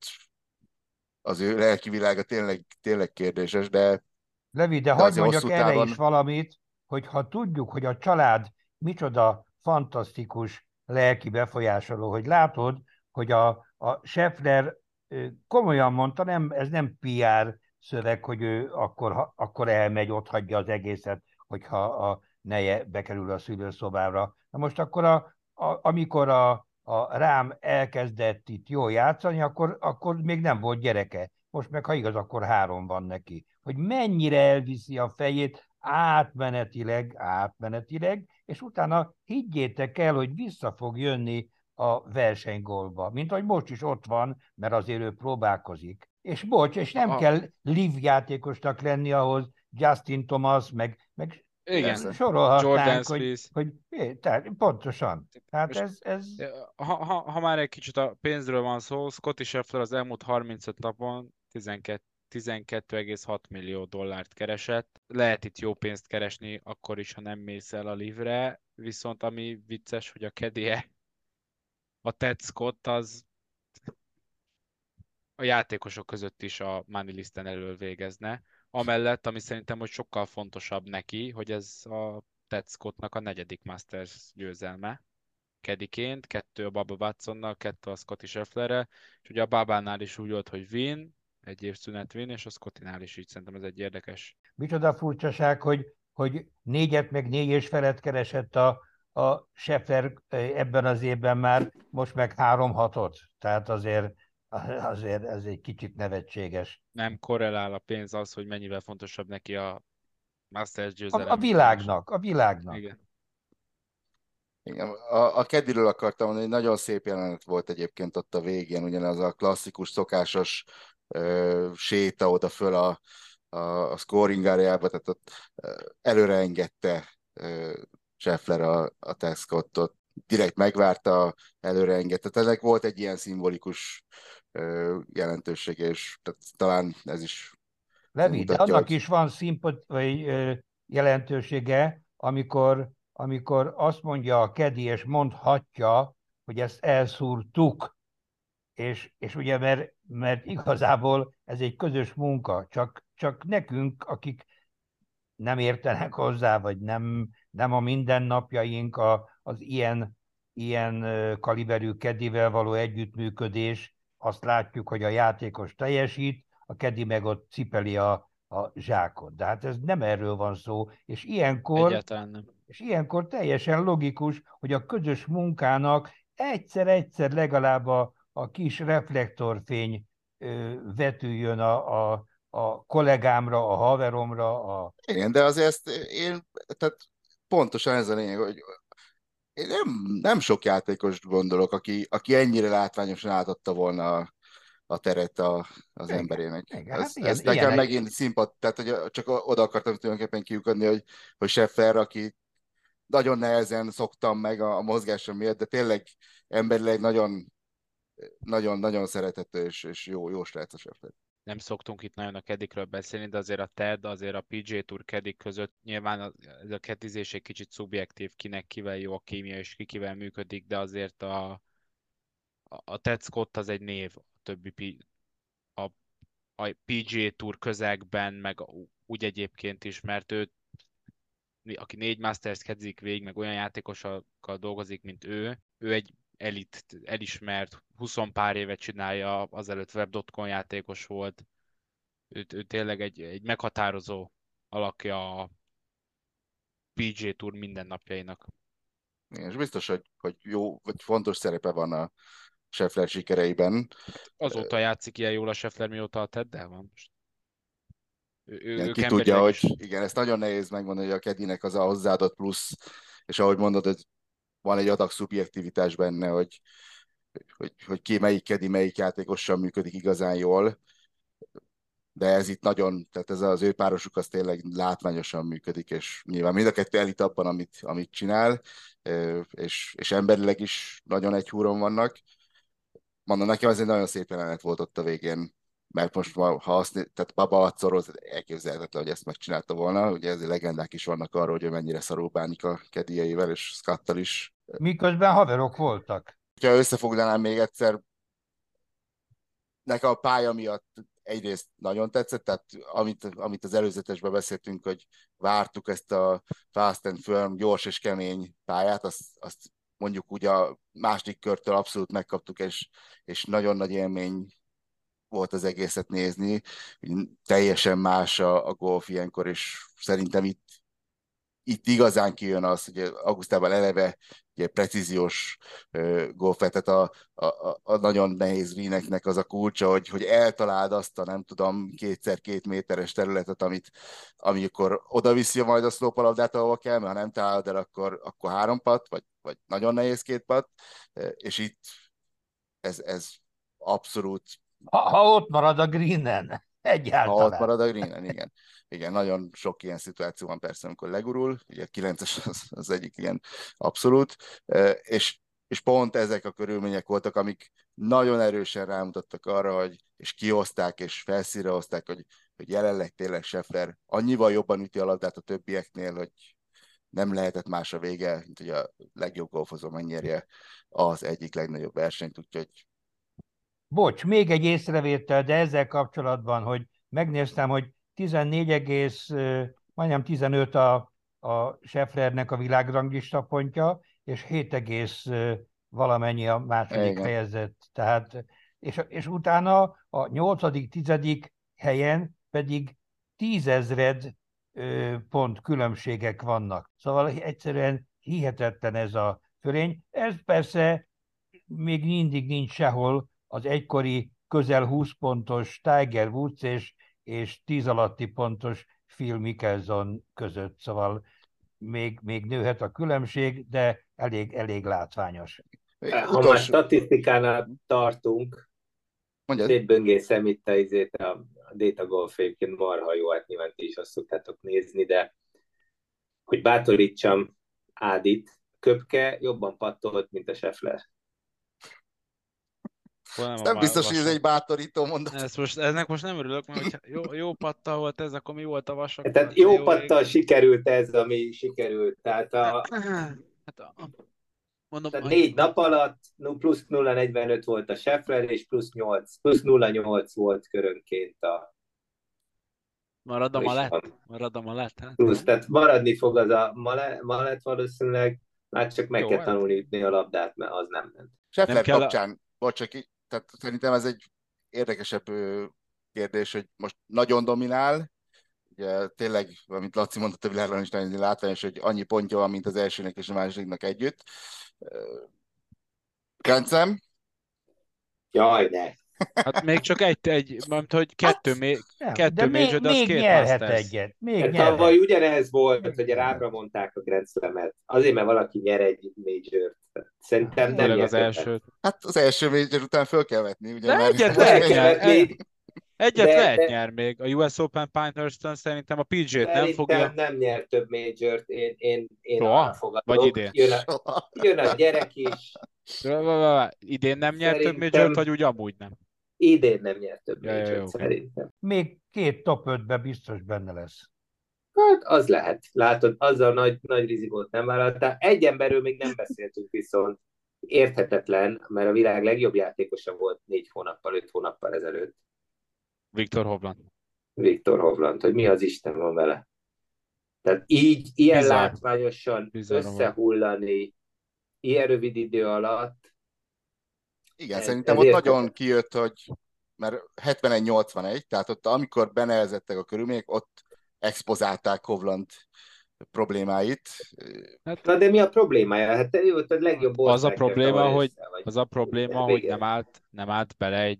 az ő lelki világa tényleg, tényleg kérdéses, de, Levi, de de hagyd azért mondjak hosszú erre távon, is valamit, hogy ha tudjuk, hogy a család micsoda fantasztikus lelki befolyásoló, hogy látod, hogy a, a Scheffler ö, komolyan mondta, nem, ez nem pé er szöveg, hogy ő akkor, ha- akkor elmegy, ott hagyja az egészet, hogyha a neje bekerül a szülőszobára. Na most akkor, a, a, amikor a, a Rám elkezdett itt jól játszani, akkor, akkor még nem volt gyereke. Most meg, ha igaz, akkor három van neki. Hogy mennyire elviszi a fejét átmenetileg, átmenetileg, és utána higgyétek el, hogy vissza fog jönni a versenygólba. Mint hogy most is ott van, mert azért ő próbálkozik. És bocs, és nem A, kell live játékosnak lenni ahhoz, Justin Thomas, meg, meg igen, persze. Jordan sorolhatnánk, hogy, Spieth. hogy é, tehát pontosan. Tehát Most, ez, ez ha, ha, ha már egy kicsit a pénzről van szó, Scottie Scheffler az elmúlt harmincöt napon tizenkét tizenkét egész hat millió dollárt keresett. Lehet itt jó pénzt keresni, akkor is, ha nem mész el a livre, viszont ami vicces, hogy a kedélye, a Ted Scott, az a játékosok között is a money listen elől végezne. Amellett, ami szerintem hogy sokkal fontosabb neki, hogy ez a Ted Scottnak a negyedik Masters győzelme kediként, kettő a Bubba Watsonnal, kettő a Scottie Schefflerrel, és ugye a Babánál is úgy volt, hogy win, egy év szünet win, és a Scottinál is így szerintem ez egy érdekes. micsoda furcsaság, hogy, hogy négyet meg négy és felet keresett a, a Scheffler ebben az évben már, most meg három hatot. Tehát azért, azért ez egy kicsit nevetséges. Nem korrelál a pénz az, hogy mennyivel fontosabb neki a Masters A, a győzelem, mint a másik. világnak, a világnak. Igen. Igen, a, a Kediről akartam mondani, egy nagyon szép jelenet volt egyébként ott a végén, ugyanaz a klasszikus, szokásos ö, séta oda föl a, a, a scoring areába, tehát ott ö, előre engedte ö, Scheffler a, a Ted Scottot, direkt megvárta, előre engedte. Tehát ennek volt egy ilyen szimbolikus ö, jelentősége, és tehát talán ez is Levi, de mutatja, annak hogy is van szimpat, vagy, ö, jelentősége, amikor, amikor azt mondja a kedi, és mondhatja, hogy ezt elszúrtuk. És, és ugye, mert, mert igazából ez egy közös munka, csak, csak nekünk, akik nem értenek hozzá, vagy nem, nem a mindennapjaink a, az ilyen, ilyen ö, kaliberű kedivel való együttműködés, azt látjuk, hogy a játékos teljesít, a kedi meg ott cipeli a, a zsákot. De hát ez nem erről van szó, és ilyenkor, Egyáltalán nem. és ilyenkor teljesen logikus, hogy a közös munkának egyszer-egyszer legalább a, a kis reflektorfény ö, vetüljön a, a, a kollégámra, a haveromra, a... igen, de azért ezt én, tehát pontosan ez a lényeg, hogy én nem, nem sok játékost gondolok, aki, aki ennyire látványosan átadta volna a, a teret a, az Igen, emberének. igen, Ez, hát ilyen, ez nekem ilyenek. megint szimpat, tehát hogy csak oda akartam tulajdonképpen kiukadni, hogy, hogy Scheffler, aki nagyon nehezen szoktam meg a, a mozgásom miatt, de tényleg emberileg nagyon nagyon, nagyon szerethető és, és jó, jó srác a Scheffler. Nem szoktunk itt nagyon a kedikről beszélni, de azért a TED, azért a pé gé Tour kedik között nyilván a, ez a kedizés egy kicsit szubjektív, kinek kivel jó a kémia és ki kivel működik, de azért a, a, a Ted Scott az egy név, a többi a, a pé gé Tour közegben, meg úgy egyébként is, mert ő, aki négy Masters kedik végig, meg olyan játékosokkal dolgozik, mint ő, ő egy elit, elismert, húsz pár évet csinálja, azelőtt web pont com játékos volt. Ő, ő tényleg egy, egy meghatározó alakja a pé gé Tour mindennapjainak. Igen, és biztos, hogy, hogy jó, vagy fontos szerepe van a Scheffler sikereiben. Azóta játszik ilyen jól a Scheffler, mióta a Teddel van most. Ő, ő, Igen, ők ki tudja, hogy is... igen, ezt nagyon nehéz megmondani, hogy a Kedinek az a hozzáadott plusz, és ahogy mondod, hogy van egy adag szubjektivitás benne, hogy, hogy, hogy ki melyik Kedi, melyik játékossal működik igazán jól, de ez itt nagyon, tehát ez az ő párosuk az tényleg látványosan működik, és nyilván mind a kettő elit abban, amit, amit csinál, és, és emberileg is nagyon egy húron vannak. Mondom, nekem ez egy nagyon szép jelenet volt ott a végén, mert most ha azt, tehát Baba Atszorról elképzelhetetlen, hogy ezt megcsinálta volna, ugye ezért legendák is vannak arról, hogy ő mennyire szarul bánik a kedélyeivel, és Scottal is. Miközben haverok voltak. Ha összefoglalnám még egyszer, nekem a pálya miatt egyrészt nagyon tetszett, tehát amit, amit az előzetesben beszéltünk, hogy vártuk ezt a fast and firm, gyors és kemény pályát, azt, azt mondjuk úgy a második körtől abszolút megkaptuk, és, és nagyon nagy élmény volt az egészet nézni. Teljesen más a, a golf ilyenkor, és szerintem itt itt igazán kijön az, hogy Augusztában eleve ugye precíziós uh, golf, tehát a, a, a nagyon nehéz greeneknek az a kulcsa, hogy, hogy eltaláld azt a nem tudom kétszer két méteres területet, amit amikor oda viszi majd a slope labdát, ahova kell, mert ha nem találod el, akkor, akkor három patt, vagy, vagy nagyon nehéz két patt, és itt ez, ez abszolút Ha, ha ott marad a greenen, egyáltalán. Ha ott marad a greenen, igen. Igen, nagyon sok ilyen szituáció van persze, amikor legurul, ugye a kilences az, az egyik ilyen abszolút, és, és pont ezek a körülmények voltak, amik nagyon erősen rámutattak arra, hogy, és kihozták, és felszínre hozták, hogy, hogy jelenleg tényleg Scheffler annyival jobban üti a labdát a többieknél, hogy nem lehetett más a vége, mint hogy a legjobb golfozó megnyerje az egyik legnagyobb versenyt, úgyhogy Bocs, még egy észrevétel, de ezzel kapcsolatban, hogy megnéztem, hogy tizennégy, majdnem tizenöt a, a Schefflernek a világranglista pontja, és hét valamennyi a második igen. helyezett. Tehát, és, és utána a nyolcadik, tizedik helyen pedig tízezred pont különbségek vannak. Szóval egyszerűen hihetetlen ez a fölény. Ez persze még mindig nincs sehol az egykori közel húsz pontos Tiger Woods és, és tíz alatti pontos Phil Mickelson között. Szóval még, még nőhet a különbség, de elég, elég látványos. Ha már statisztikánál tartunk, szétböngészem itt a, izét, a Data Golf egyébként marha jó, hát nyilván ti is azt szoktátok nézni, de hogy bátorítsam Ádit, Köpke jobban pattolt, mint a Scheffler. Nem, nem biztos, hogy ez egy bátorító mondat. Ez most, ennek most nem örülök, mert hogyha jó, jó pattal volt ez, akkor mi volt a vasak? Tehát jó, jó pattal ég... sikerült ez, ami sikerült. Tehát a, hát a, mondom, tehát a... négy nap alatt plusz nulla egész negyvenöt volt a Scheffler, és plusz nyolc, plusz nulla egész nyolc volt körönként a Marad a malett? Marad a malett? Hát, plusz, tehát maradni fog az a malett valószínűleg, már csak meg jó, kell tanulni ütni a labdát, mert az nem ment. Scheffler kapcsán, a... bocs, tehát szerintem ez egy érdekesebb kérdés, hogy most nagyon dominál, ugye tényleg, amit Laci mondott, a világon is nagyon látványos, hogy annyi pontja van, mint az elsőnek és a másodiknak együtt. Kencem? Jaj, ne! Hát még csak egy, egy mert hogy kettő, hát, még, kettő de major, de még, az két nyerhet Masters. egyet. Még hát nyerhet. Tavaly ugyanez volt, hogy rábra mondták a Grand Slam-et. Azért, mert valaki nyer egy major-t. Szerintem nem az első. Hát az első major után föl kell vetni. Ugye, de mert egyet fel kell vetni. Egyet De, lehet de nyer még. A U S Open Pinehurst-ön szerintem a pé gé-t nem szerintem fogja. nem nyer több majort, én, én, én arra Soha? Vagy fogadok. idén? Jön a, Soha. jön a gyerek is, Vá, vá, vá, vá. Idén nem nyert több majort, vagy szerintem úgy amúgy nem? idén nem nyer több Ja, ja, ja, majort, oké. szerintem. Még két top ötbe biztos benne lesz. Hát az lehet. Látod, azzal nagy, nagy rizikót nem vállaltál. Egy emberről még nem beszéltünk viszont. Érthetetlen, mert a világ legjobb játékosa volt négy hónappal, öt hónappal ezelőtt. Viktor Hovland. Viktor Hovland, hogy mi az Isten van vele. Tehát így, ilyen Bizarr. látványosan Bizarr volt. összehullani, ilyen rövid idő alatt, Igen, ez, szerintem ez ott érthetetlen. nagyon kijött, hogy mert hetvenegy nyolcvanegy, tehát ott amikor benehezettek a körülmények, ott expozálták Hovland problémáit. Hát Na de mi a problémája? Hát ő volt a legjobb az a országja probléma, tavaly hogy, össze, vagy az a probléma, nem, hogy igen. nem állt, nem állt bele egy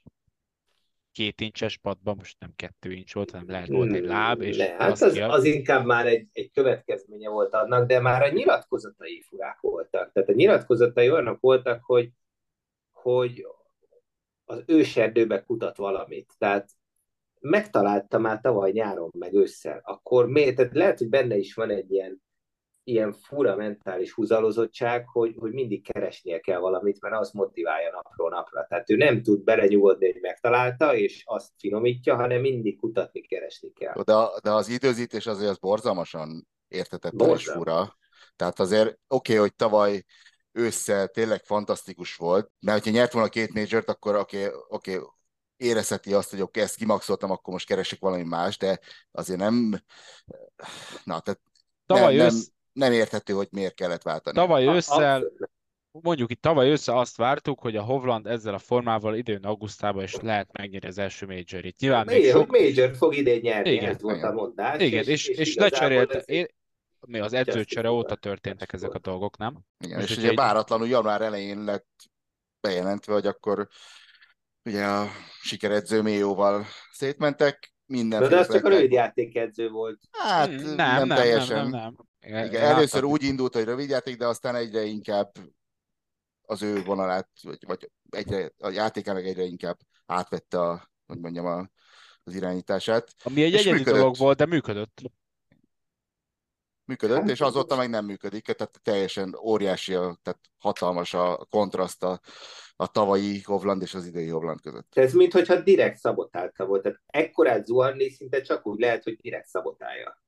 két incses padba, most nem kettő incs volt, hanem lehet volt egy láb, Hmm, és ne, hát az az, ki a... az inkább már egy, egy következménye volt annak, de már a nyilatkozatai furák voltak. Tehát a nyilatkozatai olyanok voltak, hogy, hogy az őserdőbe kutat valamit. Tehát megtalálta már tavaly nyáron, meg ősszel. Akkor miért? Tehát lehet, hogy benne is van egy ilyen, ilyen fura mentális húzalozottság, hogy, hogy mindig keresnie kell valamit, mert az motiválja napról napra. Tehát ő nem tud belenyugodni, hogy megtalálta, és azt finomítja, hanem mindig kutatni, keresni kell. De, de az időzítés azért az borzalmasan érthetetlen és Borzalmas. fura. Tehát azért oké, okay, hogy tavaly ősszel tényleg fantasztikus volt, mert hogyha nyert volna két majort, akkor oké, okay, okay, érezheti azt, hogy oké, okay, ezt kimaxoltam, akkor most keresek valami más, de azért nem, na, tehát nem, Tavaly, nem, ősz, nem érthető, hogy miért kellett váltani. tavaly A- ősszel, abszolút. mondjuk itt tavaly ősszel azt vártuk, hogy a Hovland ezzel a formával idén augusztusában is lehet megnyerni az első majorit. Nyilván még Igen, hogy sok... Major fog idén nyerni, ez Igen, volt a Igen. mondás, igen, és, és, és és igazából lecserélte, ez én, mi az edzőcsere óta történtek ezek a dolgok, nem? Igen, Most, és hogyha ugye egy, váratlanul január elején lett bejelentve, hogy akkor ugye a sikeredző Méjóval szétmentek, Na de mindenféle az csak a pletykák. rövid játékedző volt. Hát Mm, nem, nem nem, nem, nem, teljesen. nem. Én, Igen, én először láttam. úgy indult, hogy rövid játék, de aztán egyre inkább az ő vonalát, vagy, vagy egyre, a játékának egyre inkább átvette a, hogy mondjam, a, az irányítását. Ami egy És egyedi működött. dolog volt, de működött. Működött, Hát, és azóta meg nem működik, tehát teljesen óriási, a, tehát hatalmas a kontraszt a, a tavalyi Hovland és az idei Hovland között. ez minthogyha direkt szabotálta volt. Tehát ekkorát zuhanni szinte csak úgy lehet, hogy direkt szabotálja.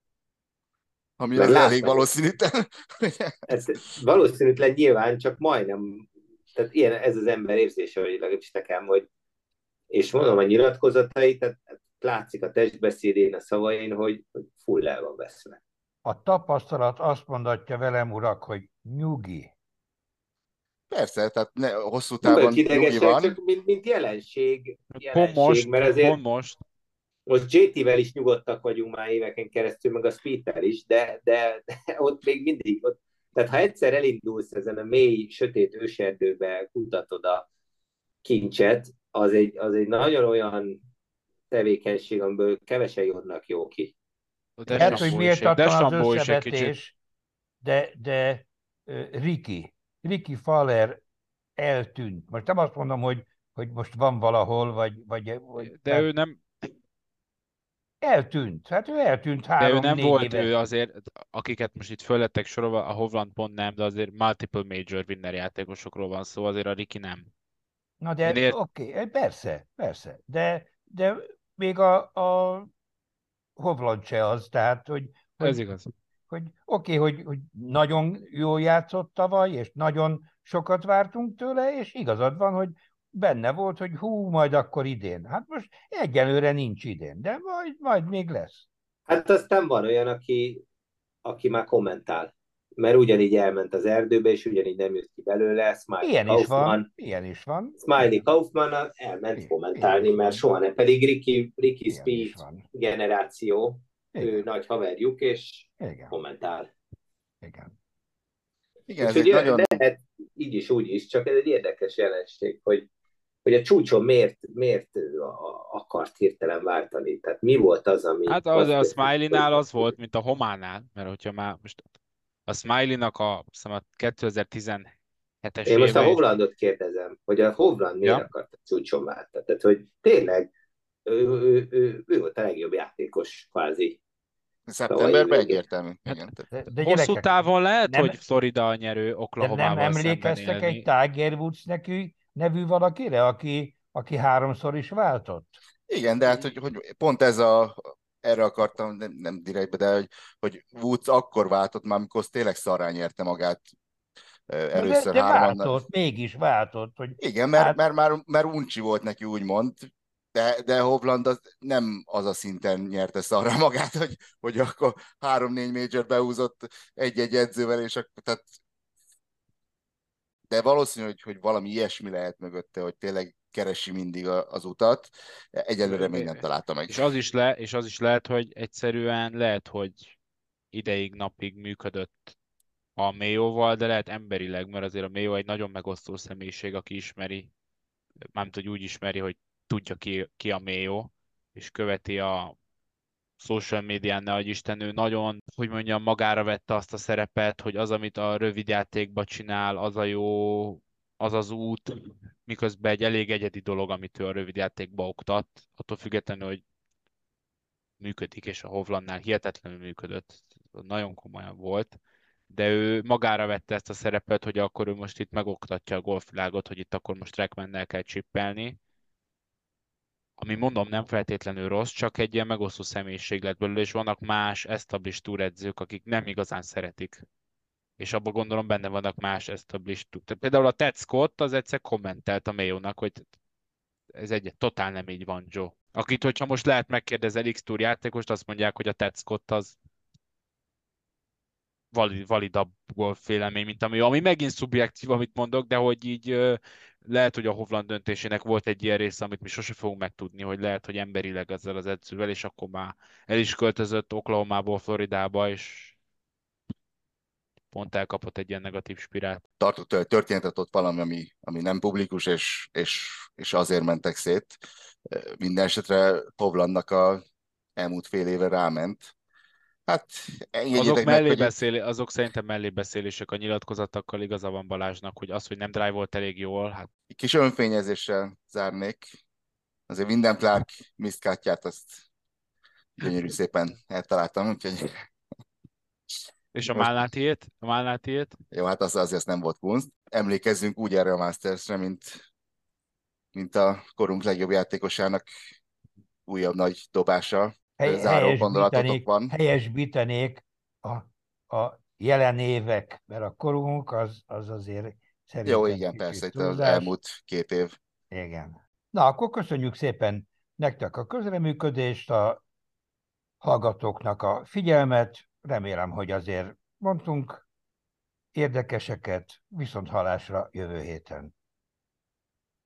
Ami Mert az elég látványos. valószínűtlen. Ez valószínűtlen nyilván, csak majdnem, tehát ilyen ez az ember érzése, hogy legalábbis nekem, hogy és mondom a nyilatkozatai, tehát látszik a testbeszédén, a szavain, hogy, hogy full el van veszve. A tapasztalat azt mondatja velem, urak, hogy nyugi. Persze, tehát ne, hosszú Nem távon vagyok nyugi idegesek, van. csak mint, mint jelenség, Pont jelenség, most, mert azért pont most. most jé té-vel is nyugodtak vagyunk már éveken keresztül, meg a Speed-tel is, de, de, de ott még mindig, ott, tehát ha egyszer elindulsz ezen a mély, sötét őserdőbe, kutatod a kincset, az egy, az egy nagyon olyan tevékenység, amiből kevesen jönnek jó ki. A Lehet, hogy Desambó is, egy- méltatlan az Desambó is egy kicsit. összevetés, de, de uh, Ricky, Ricky Fowler eltűnt. Most nem azt mondom, hogy, hogy most van valahol, vagy... vagy, vagy De ő nem, eltűnt. Hát ő eltűnt de ő nem három-négy volt, éve. ő azért, akiket most itt föllettek sorolva, a Hovland pont nem, de azért multiple major winner játékosokról van szó, azért a Ricky nem. Na de Én ért- oké, okay, persze, persze. De, de még a, a Hovland se az, tehát, hogy, Ez hogy, igaz. hogy oké, okay, hogy, hogy nagyon jól játszott tavaly, és nagyon sokat vártunk tőle, és igazad van, hogy benne volt, hogy hú, majd akkor idén. Hát most egyelőre nincs idén, de majd, majd még lesz. Hát aztán van olyan, aki, aki már kommentál, mert ugyanígy elment az erdőbe, és ugyanígy nem jött ki belőle, Smiley Ilyen is van, Kaufman, ilyen is van. Smiley Kaufman elment Ilyen- kommentálni, ilyen is mert van. soha nem, pedig Ricky, Ricky Ilyen Speed is van. generáció, ő Igen, nagy haverjuk, és igen, kommentál. igen. Igen, ez Úgyhogy egy nagyon... lehet így is, úgy is, csak ez egy érdekes jelenség, hogy, hogy a csúcson miért, miért akart hirtelen váltani. Tehát mi volt az, ami... Hát az a azt- Smiley-nál az volt, mint a Hománál, mert hogyha már most a Smiley-nak a, hiszem a kétezer-tizenhetes Én most a éve, Hovlandot kérdezem, hogy a Hovland miért ja, akart a csúcson váltani. Tehát, hogy tényleg ő, ő, ő, ő volt a legjobb játékos, kvázi tavaly év Szeptemberben végén. egyértelmű. Hát Igen, tehát De, de hosszú gyerekek, távon lehet, nem, hogy Florida a nyerő de nem Oklahomával szemben emlékeztek egy élni. Tiger Woods neki nevű valakire, aki, aki háromszor is váltott? igen, de hát, hogy, hogy pont ez a, erre akartam, nem, nem direktbe, de hogy, hogy Woods akkor váltott már, amikor az tényleg szarrá nyerte magát ö, Na de, először de három. váltott, mégis váltott, hogy Igen, mert, hát mert már, már uncsi volt neki, úgymond, de, de Hovland az nem az a szinten nyerte szarra magát, hogy, hogy akkor három-négy major behúzott egy-egy edzővel, és akkor, tehát, de valószínű, hogy, hogy valami ilyesmi lehet mögötte, hogy tényleg keresi mindig a, az utat. Egyelőre még nem találta meg. És az is, le, és az is lehet, hogy egyszerűen lehet, hogy ideig, napig működött a Mayo-val, de lehet emberileg, mert azért a Mayo egy nagyon megosztó személyiség, aki ismeri, mármint, hogy úgy ismeri, hogy tudja ki, ki a Mayo, és követi a social médián, ne adj Isten, ő nagyon, hogy mondjam, magára vette azt a szerepet, hogy az, amit a rövidjátékban csinál, az a jó, az az út, miközben egy elég egyedi dolog, amit ő a rövidjátékban oktat, attól függetlenül, hogy működik, és a Hovlandnál hihetetlenül működött, nagyon komolyan volt, de ő magára vette ezt a szerepet, hogy akkor ő most itt megoktatja a golfvilágot, hogy itt akkor most Rackmannel kell csippelni, ami mondom nem feltétlenül rossz, csak egy ilyen megosztó személyiség lett belőle, és vannak más established túredzők, akik nem igazán szeretik. És abban gondolom benne vannak más established túr. Tehát például a Ted Scott az egyszer kommentelt a Mayo-nak, hogy ez egy totál nem így van, Joe. Akit, hogyha most lehet megkérdezel X-Tour játékost, azt mondják, hogy a Ted Scott az valid, validabb golf vélemény, mint ami, ami megint szubjektív, amit mondok, de hogy így ö, lehet, hogy a Hovland döntésének volt egy ilyen része, amit mi sose fogunk megtudni, hogy lehet, hogy emberileg ezzel az edzővel, és akkor már el is költözött Oklahomából Floridába, és pont elkapott egy ilyen negatív spirált. Tartott tőle történetet ott valami, ami, ami nem publikus, és, és, és azért mentek szét. Minden esetre Hovlandnak a elmúlt fél éve ráment. Hát Azok engedjétek meg, hogy itt mellébeszél, azok szerintem mellébeszélések a nyilatkozatokkal, igaza van Balázsnak, hogy az, hogy nem drive volt elég jól, hát kis önfényezéssel zárnék. Azért minden Clark miszkátját azt gyönyörű szépen eltaláltam, úgyhogy és a most Málnátiét? A Málnátiét? jó, hát az azért nem volt kunst. Emlékezzünk úgy erre a Mastersre, mint, mint a korunk legjobb játékosának újabb nagy dobása. hely, Záró gondolatotok helyesbítenék, van. helyesbítenék a, a jelen évek, mert a korunk az, az azért Jó, szerintem igen, kicsit persze, itt az túlzás. elmúlt két év. Igen. Na, akkor köszönjük szépen nektek a közreműködést, a hallgatóknak a figyelmet. Remélem, hogy azért mondtunk érdekeseket, viszont hallásra jövő héten.